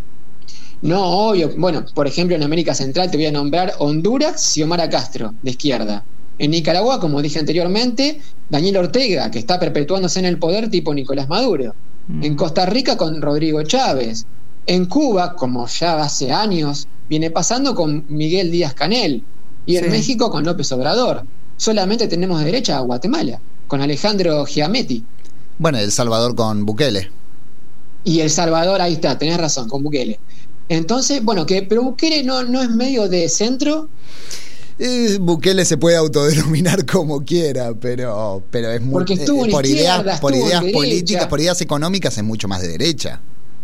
No, obvio. Bueno, por ejemplo, en América Central te voy a nombrar Honduras, Xiomara Castro, de izquierda. En Nicaragua, como dije anteriormente, Daniel Ortega, que está perpetuándose en el poder tipo Nicolás Maduro. Mm. En Costa Rica, con Rodrigo Chávez. En Cuba, como ya hace años, viene pasando con Miguel Díaz-Canel. Y en sí. México, con López Obrador. Solamente tenemos de derecha a Guatemala, con Alejandro Giametti. Bueno, El Salvador con Bukele. Y El Salvador, ahí está, tenés razón, con Bukele. Entonces, bueno, que pero Bukele no, no es medio de centro. Eh, Bukele se puede autodenominar como quiera, pero, pero es muy, porque estuvo eh, por izquierda, ideas, por ideas políticas, por ideas económicas es mucho más de derecha.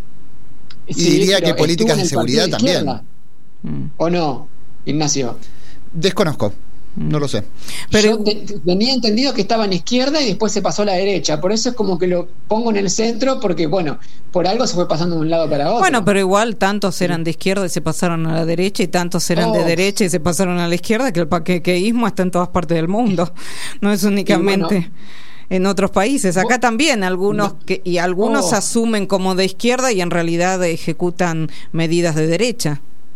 Y sí, diría que políticas de seguridad también. ¿O no, Ignacio? Desconozco. No lo sé. Pero yo te, tenía entendido que estaba en izquierda y después se pasó a la derecha. Por eso es como que lo pongo en el centro, porque bueno, por algo se fue pasando de un lado para otro. Bueno, pero igual tantos eran de izquierda y se pasaron a la derecha, y tantos eran oh. de derecha y se pasaron a la izquierda, que el paquequeísmo está en todas partes del mundo. No es únicamente... Bueno, en otros países. Acá también algunos que, y algunos oh. asumen como de izquierda y en realidad ejecutan medidas de derecha.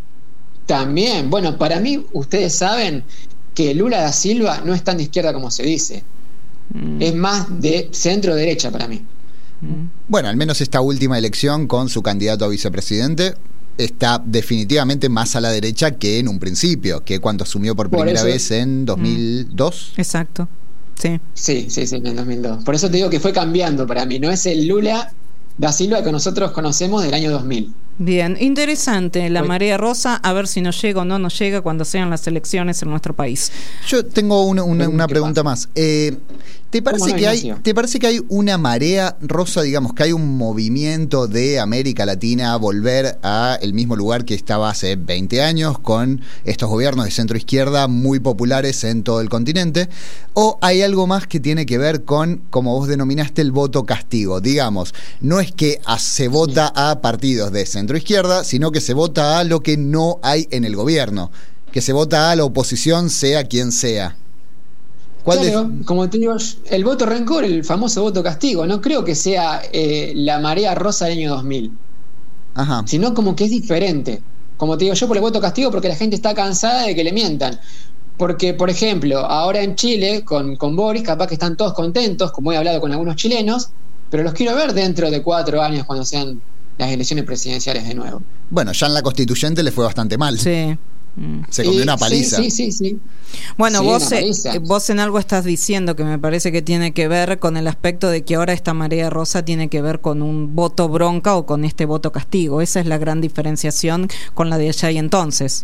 También, bueno, para mí ustedes saben que Lula da Silva no es tan de izquierda como se dice. Mm. Es más de centro derecha para mí. Mm. Bueno, al menos esta última elección con su candidato a vicepresidente está definitivamente más a la derecha que en un principio, que cuando asumió por primera por vez en dos mil dos. Mm. Exacto. Sí. Sí, sí, sí, en el dos mil dos. Por eso te digo que fue cambiando para mí. No es el Lula da Silva que nosotros conocemos del año dos mil. Bien, interesante. La marea rosa, a ver si nos llega o no nos llega cuando sean las elecciones en nuestro país. Yo tengo una, una, una pregunta más. Eh, ¿te parece no, que hay, ¿Te parece que hay una marea rosa, digamos, que hay un movimiento de América Latina a volver a el mismo lugar que estaba hace veinte años, con estos gobiernos de centro izquierda muy populares en todo el continente? ¿O hay algo más que tiene que ver con, como vos denominaste, el voto castigo? Digamos, no es que a, se vota a partidos de centro izquierda, sino que se vota a lo que no hay en el gobierno, que se vota a la oposición, sea quien sea. ¿Cuál claro, de... como te digo, el voto rencor, el famoso voto castigo, no creo que sea eh, la marea rosa del año dos mil. Ajá. Sino como que es diferente. Como te digo yo, por el voto castigo, porque la gente está cansada de que le mientan. Porque, por ejemplo, ahora en Chile, con, con Boris, capaz que están todos contentos, como he hablado con algunos chilenos, pero los quiero ver dentro de cuatro años cuando sean las elecciones presidenciales de nuevo. Bueno, ya en la constituyente le fue bastante mal. Sí. Se comió y, una paliza. Sí, sí, sí. sí. Bueno, sí, vos, eh, vos en algo estás diciendo que me parece que tiene que ver con el aspecto de que ahora esta marea rosa tiene que ver con un voto bronca o con este voto castigo. Esa es la gran diferenciación con la de allá y entonces.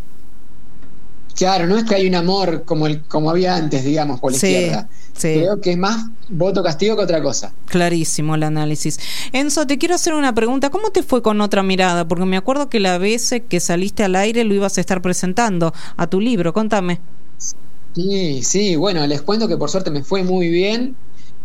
Claro, no es que hay un amor como el como había antes, digamos, por la sí, izquierda. Sí. Creo que es más voto castigo que otra cosa. Clarísimo el análisis. Enzo, te quiero hacer una pregunta. ¿Cómo te fue con Otra Mirada? Porque me acuerdo que la vez que saliste al aire lo ibas a estar presentando a tu libro. Contame. Sí, sí. Bueno, les cuento que por suerte me fue muy bien.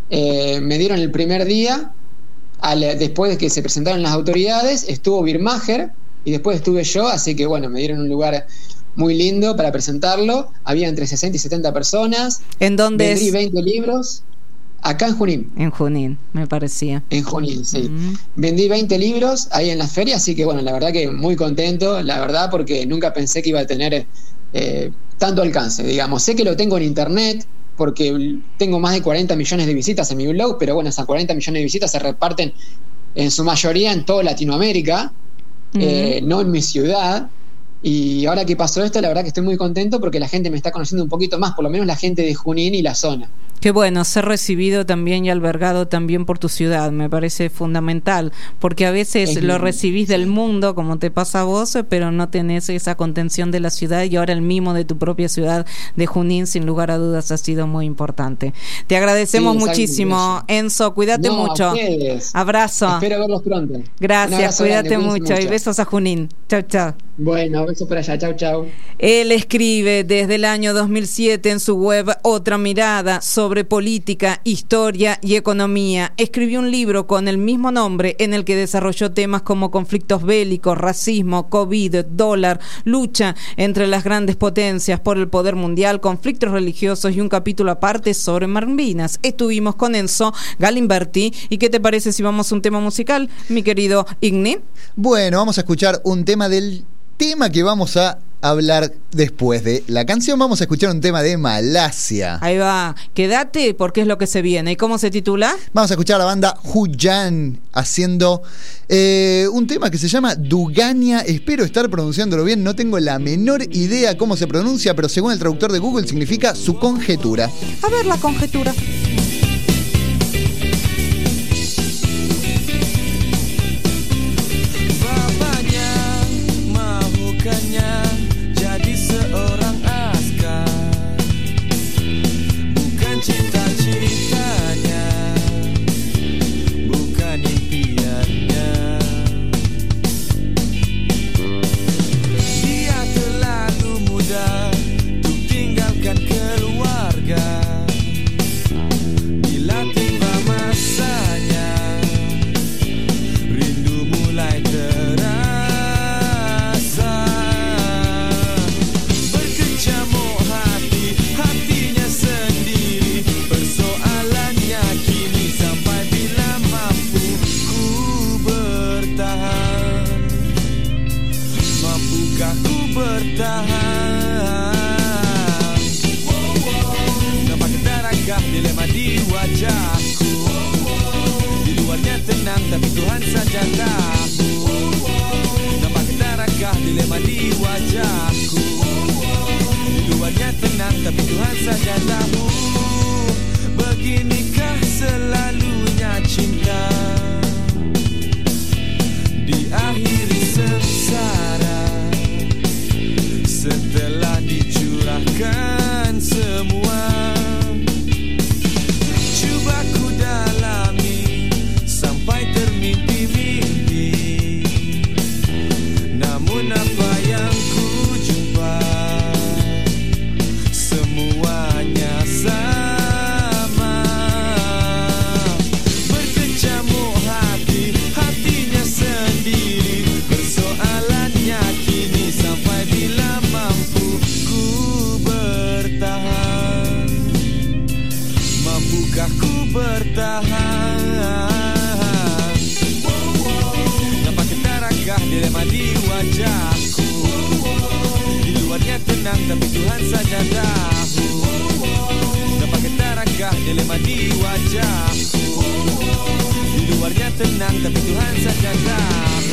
Eh, me dieron el primer día, al, después de que se presentaron las autoridades, estuvo Birmacher y después estuve yo, así que bueno, me dieron un lugar muy lindo para presentarlo. Había entre sesenta y setenta personas. ¿En dónde Vendí es? veinte libros. Acá en Junín. En Junín, me parecía. En Junín, sí. Uh-huh. Vendí veinte libros ahí en la feria, así que bueno, la verdad que muy contento, la verdad, porque nunca pensé que iba a tener eh, tanto alcance, digamos. Sé que lo tengo en internet, porque tengo más de cuarenta millones de visitas en mi blog, pero bueno, esas cuarenta millones de visitas se reparten en su mayoría en toda Latinoamérica, uh-huh. eh, no en mi ciudad. Y ahora que pasó esto, la verdad que estoy muy contento porque la gente me está conociendo un poquito más, por lo menos la gente de Junín y la zona. Qué bueno, ser recibido también y albergado también por tu ciudad, me parece fundamental, porque a veces es lo bien. recibís del mundo, como te pasa a vos, pero no tenés esa contención de la ciudad, y ahora el mimo de tu propia ciudad de Junín, sin lugar a dudas, ha sido muy importante. Te agradecemos sí, muchísimo, Enzo, cuídate no, mucho. Abrazo. Espero verlos pronto. Gracias, cuídate grande, mucho, mucho y besos a Junín. Chau, chau. Bueno, besos por allá, chau, chau. Él escribe desde el año dos mil siete en su web Otra Mirada sobre política, historia y economía. Escribió un libro con el mismo nombre en el que desarrolló temas como conflictos bélicos, racismo, COVID, dólar, lucha entre las grandes potencias por el poder mundial, conflictos religiosos y un capítulo aparte sobre Malvinas. Estuvimos con Enzo Galimberti. ¿Y qué te parece si vamos a un tema musical, mi querido Igni? Bueno, vamos a escuchar un tema del tema que vamos a hablar después de la canción. Vamos a escuchar un tema de Malasia. Ahí va, quédate porque es lo que se viene. ¿Y cómo se titula? Vamos a escuchar a la banda Hujan haciendo eh, un tema que se llama Dugania. Espero estar pronunciándolo bien, no tengo la menor idea cómo se pronuncia, pero según el traductor de Google significa su conjetura. A ver la conjetura. Jadi seorang askar, bukan cita-citanya, bukan impiannya. Dia terlalu muda untuk tinggalkan keluarga. saja tahu. Nampak getarakah dilema di wajahku. Di luarnya tenang tapi Tuhan saja tahu. Beginikah selalunya cinta, diakhiri sengsara setelah dicurahkan semua. Cuba ku dalami sampai termimpi-mimpi, namun apa yang ku jumpa semuanya sama. Berkecamuk hati, hatinya sendiri. Persoalannya kini sampai bila mampu ku bertahan. Mampukah ku bertahan? Nampak getarakah dilema di wajahku. Di luarnya tenang tapi Tuhan saja tahu. Nampak getarakah dilema di wajahku. Di luarnya tenang tapi Tuhan saja tahu.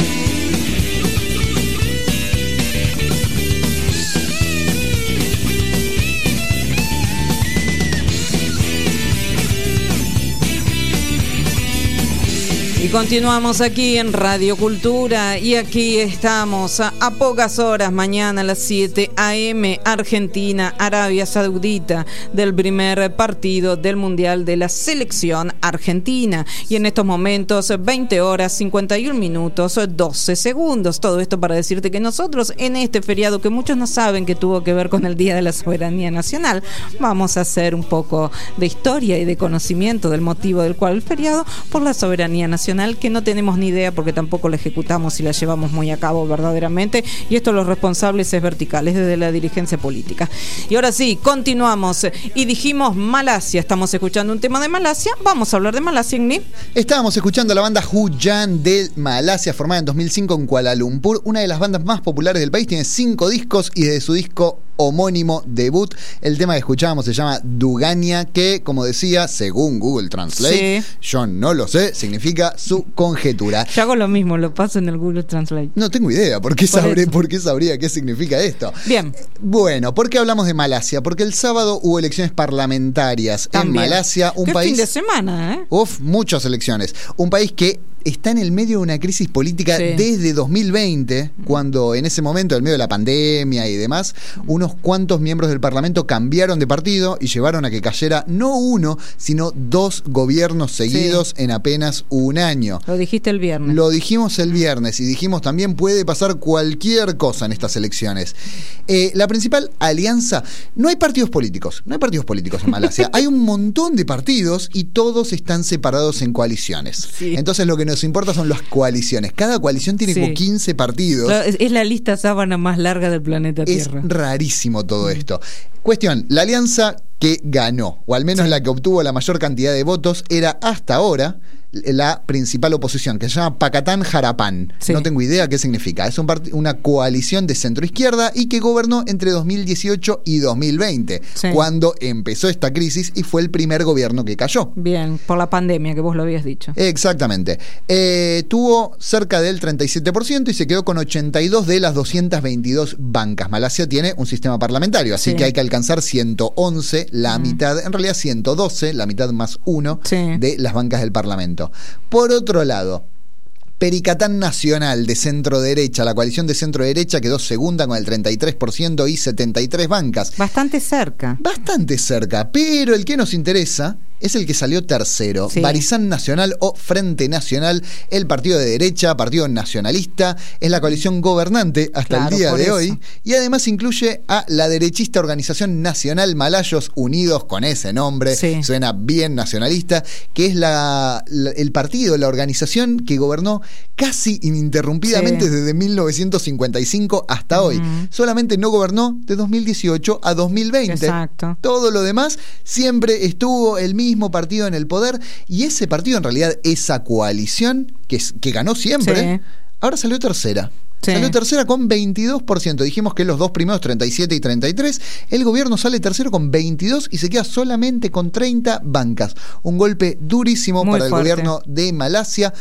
Y continuamos aquí en Radio Cultura y aquí estamos a, a pocas horas, mañana a las siete a eme, Argentina, Arabia Saudita, del primer partido del Mundial de la Selección Argentina. Y en estos momentos, veinte horas, cincuenta y un minutos, doce segundos. Todo esto para decirte que nosotros en este feriado, que muchos no saben que tuvo que ver con el Día de la Soberanía Nacional, vamos a hacer un poco de historia y de conocimiento del motivo del cual el feriado por la soberanía nacional, que no tenemos ni idea porque tampoco la ejecutamos y la llevamos muy a cabo verdaderamente, y esto los responsables es vertical, es desde la dirigencia política. Y ahora sí, continuamos y dijimos Malasia, estamos escuchando un tema de Malasia, vamos a hablar de Malasia, Igni. Estábamos escuchando a la banda Hujan de Malasia, formada en dos mil cinco en Kuala Lumpur, una de las bandas más populares del país, tiene cinco discos y desde su disco homónimo debut, el tema que escuchábamos se llama Dugania, que, como decía, según Google Translate, sí, yo no lo sé, significa su conjetura. Yo hago lo mismo, lo paso en el Google Translate. No tengo idea, ¿por qué, por sabré, ¿por qué sabría qué significa esto? Bien. Bueno, ¿por qué hablamos de Malasia? Porque el sábado hubo elecciones parlamentarias También. en Malasia, un ¿Qué país... fin de semana, ¿eh? Uf, muchas elecciones. Un país que está en el medio de una crisis política, sí, desde dos mil veinte, cuando en ese momento, en medio de la pandemia y demás, unos cuantos miembros del Parlamento cambiaron de partido y llevaron a que cayera no uno, sino dos gobiernos seguidos, sí, en apenas un año. Lo dijiste el viernes. Lo dijimos el viernes y dijimos también puede pasar cualquier cosa en estas elecciones. Eh, la principal alianza, no hay partidos políticos, no hay partidos políticos en Malasia, hay un montón de partidos y todos están separados en coaliciones. Sí. Entonces lo que nos importa son las coaliciones. Cada coalición tiene, sí, como quince partidos. Es, es la lista sábana más larga del planeta Tierra. Es rarísimo todo esto. Cuestión, la alianza que ganó, o al menos, sí, la que obtuvo la mayor cantidad de votos, era hasta ahora la principal oposición, que se llama Pakatan Harapan. Sí. No tengo idea qué significa. Es un part- una coalición de centro-izquierda y que gobernó entre dos mil dieciocho y dos mil veinte, sí, cuando empezó esta crisis y fue el primer gobierno que cayó. Bien, por la pandemia, que vos lo habías dicho. Exactamente. Eh, tuvo cerca del treinta y siete por ciento y se quedó con ochenta y dos de las doscientas veintidós bancas. Malasia tiene un sistema parlamentario, así, sí, que hay que alcanzar ciento once, la mm. mitad, en realidad ciento doce, la mitad más uno, sí, de las bancas del Parlamento. Por otro lado, Perikatan Nasional de centro derecha, la coalición de centro derecha quedó segunda con el treinta y tres por ciento y setenta y tres bancas. Bastante cerca. Bastante cerca, pero el que nos interesa es el que salió tercero, sí, Barisan Nacional o Frente Nacional, el partido de derecha, partido nacionalista, es la coalición gobernante hasta, claro, el día de eso. hoy, y además incluye a la derechista Organización Nacional Malayos Unidos, con ese nombre, sí, suena bien nacionalista, que es la, la, el partido, la organización que gobernó casi ininterrumpidamente, sí, desde mil novecientos cincuenta y cinco hasta uh-huh. hoy. Solamente no gobernó de dos mil dieciocho a dos mil veinte. Exacto. Todo lo demás siempre estuvo el mismo partido en el poder, y ese partido, en realidad, esa coalición que, que ganó siempre, sí, ahora salió tercera. Sí. Salió tercera con veintidós por ciento. Dijimos que los dos primeros, treinta y siete y treinta y tres. El gobierno sale tercero con veintidós y se queda solamente con treinta bancas. Un golpe durísimo Muy para fuerte. el gobierno de Malasia.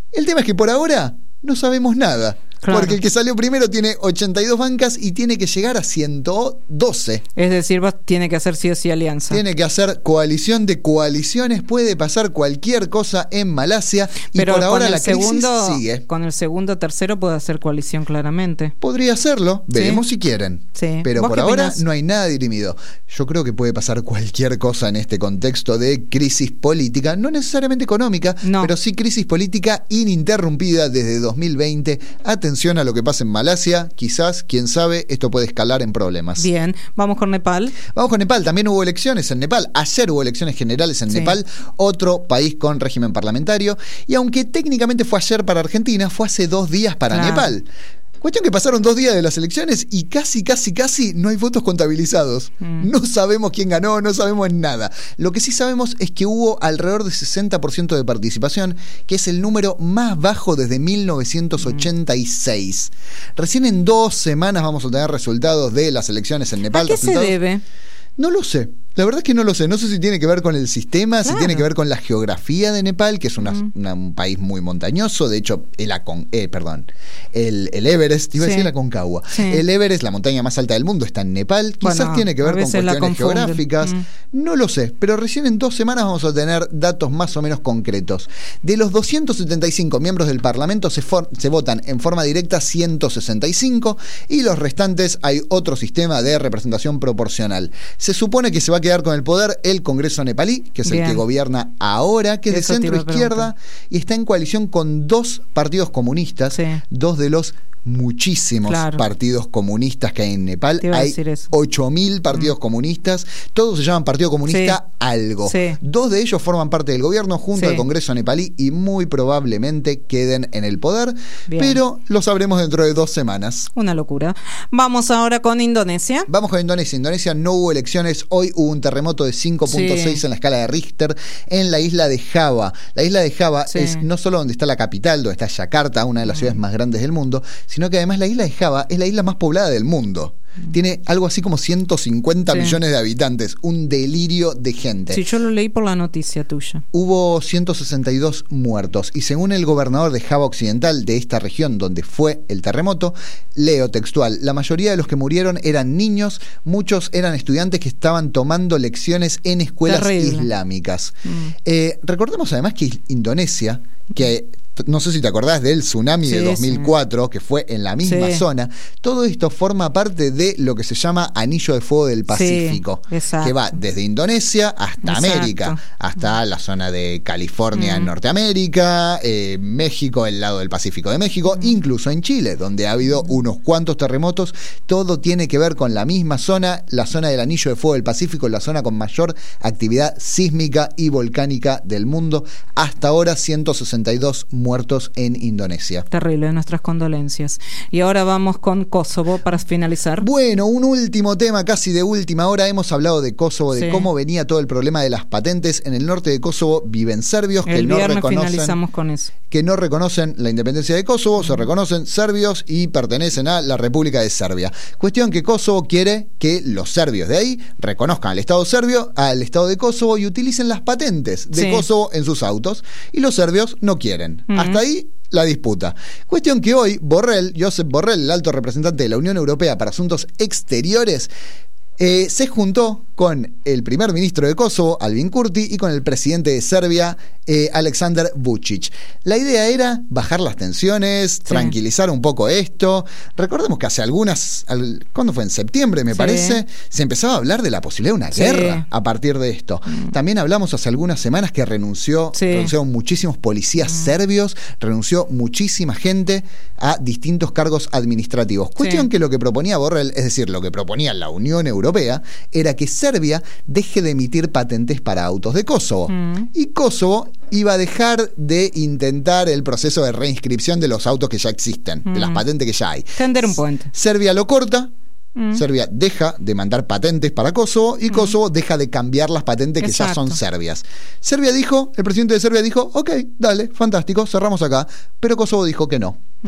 El tema es que por ahora no sabemos nada. Claro. Porque el que salió primero tiene ochenta y dos bancas y tiene que llegar a ciento doce. Es decir, vos tiene que hacer sí o sí alianza. Tiene que hacer coalición de coaliciones. Puede pasar cualquier cosa en Malasia. Y pero por ahora la segundo, crisis sigue. Con el segundo tercero puede hacer coalición claramente. Podría hacerlo. Veremos ¿Sí? si quieren. Sí. Pero por ahora opinás? no hay nada dirimido. Yo creo que puede pasar cualquier cosa en este contexto de crisis política. No necesariamente económica, no. pero sí crisis política ininterrumpida desde dos mil veinte. Atención a lo que pasa en Malasia, quizás, quién sabe, esto puede escalar en problemas. Bien, vamos con Nepal. Vamos con Nepal, también hubo elecciones en Nepal, ayer hubo elecciones generales en sí. Nepal, otro país con régimen parlamentario, y aunque técnicamente fue ayer para Argentina, fue hace dos días para claro. Nepal. Cuestión que pasaron dos días de las elecciones y casi, casi, casi no hay votos contabilizados. Mm. No sabemos quién ganó, no sabemos nada. Lo que sí sabemos es que hubo alrededor de sesenta por ciento de participación, que es el número más bajo desde mil novecientos ochenta y seis. Mm. Recién en dos semanas vamos a tener resultados de las elecciones en Nepal. ¿A qué resultados... se debe? No lo sé. La verdad es que no lo sé. No sé si tiene que ver con el sistema, claro. si tiene que ver con la geografía de Nepal, que es una, mm. una, un país muy montañoso. De hecho, el, Acon, eh, perdón, el, el Everest, iba sí. a decir la Aconcagua. Sí. El Everest, la montaña más alta del mundo, está en Nepal. Quizás bueno, tiene que ver con cuestiones geográficas. Mm. No lo sé. Pero recién en dos semanas vamos a tener datos más o menos concretos. De los doscientos setenta y cinco miembros del Parlamento se, for, se votan en forma directa ciento sesenta y cinco y los restantes hay otro sistema de representación proporcional. Se supone que se va a quedar con el poder el Congreso nepalí, que es Bien. el que gobierna ahora, que es de centro-izquierda y está en coalición con dos partidos comunistas, sí. dos de los muchísimos claro. partidos comunistas que hay en Nepal. Hay ocho mil partidos mm. comunistas, todos se llaman Partido Comunista sí. algo. Sí. Dos de ellos forman parte del gobierno junto sí. al Congreso nepalí y muy probablemente queden en el poder, Bien. pero lo sabremos dentro de dos semanas. Una locura. Vamos ahora con Indonesia. Vamos con Indonesia. Indonesia no hubo elecciones, hoy hubo un terremoto de cinco punto seis sí. en la escala de Richter en la isla de Java. La isla de Java sí. es no solo donde está la capital, donde está Yakarta, una de las mm. ciudades más grandes del mundo, sino que además la isla de Java es la isla más poblada del mundo. Tiene algo así como ciento cincuenta sí. millones de habitantes. Un delirio de gente. Sí, yo lo leí por la noticia tuya. Hubo ciento sesenta y dos muertos. Y según el gobernador de Java Occidental, de esta región donde fue el terremoto, leo textual, la mayoría de los que murieron eran niños, muchos eran estudiantes que estaban tomando lecciones en escuelas Terrible. islámicas. Mm. Eh, recordemos además que Indonesia, que... no sé si te acordás del tsunami sí, de dos mil cuatro, sí. que fue en la misma sí. zona. Todo esto forma parte de lo que se llama Anillo de Fuego del Pacífico, sí, que va desde Indonesia hasta exacto. América, hasta la zona de California mm. en Norteamérica, eh, México, el lado del Pacífico de México, mm. incluso en Chile, donde ha habido mm. unos cuantos terremotos. Todo tiene que ver con la misma zona, la zona del Anillo de Fuego del Pacífico, la zona con mayor actividad sísmica y volcánica del mundo. Hasta ahora, ciento sesenta y dos muertos en Indonesia. Terrible, nuestras condolencias. Y ahora vamos con Kosovo para finalizar. Bueno, un último tema casi de última hora. Hemos hablado de Kosovo, de sí. cómo venía todo el problema de las patentes. En el norte de Kosovo viven serbios el que no reconocen finalizamos con eso. que no reconocen la independencia de Kosovo, mm. se reconocen serbios y pertenecen a la República de Serbia. Cuestión que Kosovo quiere que los serbios de ahí reconozcan al Estado serbio, al Estado de Kosovo y utilicen las patentes de sí. Kosovo en sus autos. Y los serbios no quieren. Mm. Hasta ahí la disputa. Cuestión que hoy Borrell, Josep Borrell, el alto representante de la Unión Europea para Asuntos Exteriores, eh, se juntó con el primer ministro de Kosovo, Albin Kurti, y con el presidente de Serbia, eh, Aleksandar Vučić. La idea era bajar las tensiones, sí. tranquilizar un poco esto. Recordemos que hace algunas, al, ¿cuándo fue? En septiembre, me sí. parece, se empezaba a hablar de la posibilidad de una sí. guerra a partir de esto. Mm. También hablamos hace algunas semanas que renunció, sí. renunciaron muchísimos policías mm. serbios, renunció muchísima gente a distintos cargos administrativos. Cuestión sí. que lo que proponía Borrell, es decir, lo que proponía la Unión Europea, era que Serbia deje de emitir patentes para autos de Kosovo. Mm. Y Kosovo iba a dejar de intentar el proceso de reinscripción de los autos que ya existen, mm. de las patentes que ya hay. Tender un puente. Serbia lo corta. Mm. Serbia deja de mandar patentes para Kosovo y mm. Kosovo deja de cambiar las patentes que Exacto. ya son serbias. Serbia dijo, el presidente de Serbia dijo, ok, dale, fantástico, cerramos acá. Pero Kosovo dijo que no. Mm.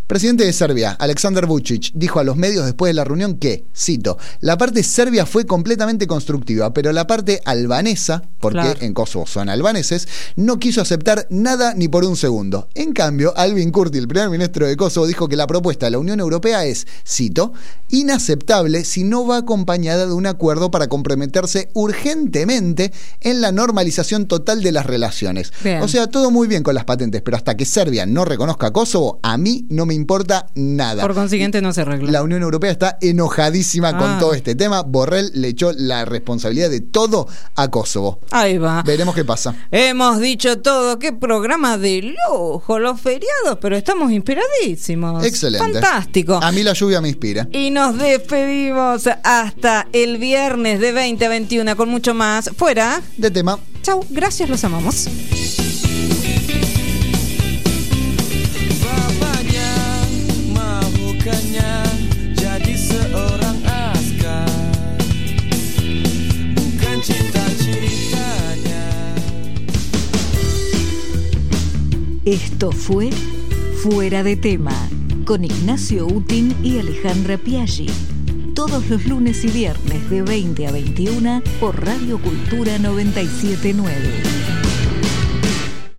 Presidente de Serbia, Aleksandar Vučić, dijo a los medios después de la reunión que, cito, la parte serbia fue completamente constructiva, pero la parte albanesa, porque claro. en Kosovo son albaneses, no quiso aceptar nada ni por un segundo. En cambio, Albin Kurti, el primer ministro de Kosovo, dijo que la propuesta de la Unión Europea es, cito, inaceptable si no va acompañada de un acuerdo para comprometerse urgentemente en la normalización total de las relaciones. Bien. O sea, todo muy bien con las patentes, pero hasta que Serbia no reconozca a Kosovo, a mí no me importa nada. Por consiguiente no se arregla. La Unión Europea está enojadísima ah. con todo este tema. Borrell le echó la responsabilidad de todo a Kosovo. Ahí va. Veremos qué pasa. Hemos dicho todo. Qué programa de lujo. Los feriados, pero estamos inspiradísimos. Excelente. Fantástico. A mí la lluvia me inspira. Y nos despedimos hasta el viernes de veinte a veintiuno con mucho más. Fuera de tema. Chau. Gracias, los amamos. Jadi seorang askar, bukan cita-citanya. Esto fue Fuera de Tema, con Ignacio Utin y Alejandra Piaggi. Todos los lunes y viernes de veinte a veintiuno por Radio Cultura noventa y siete punto nueve.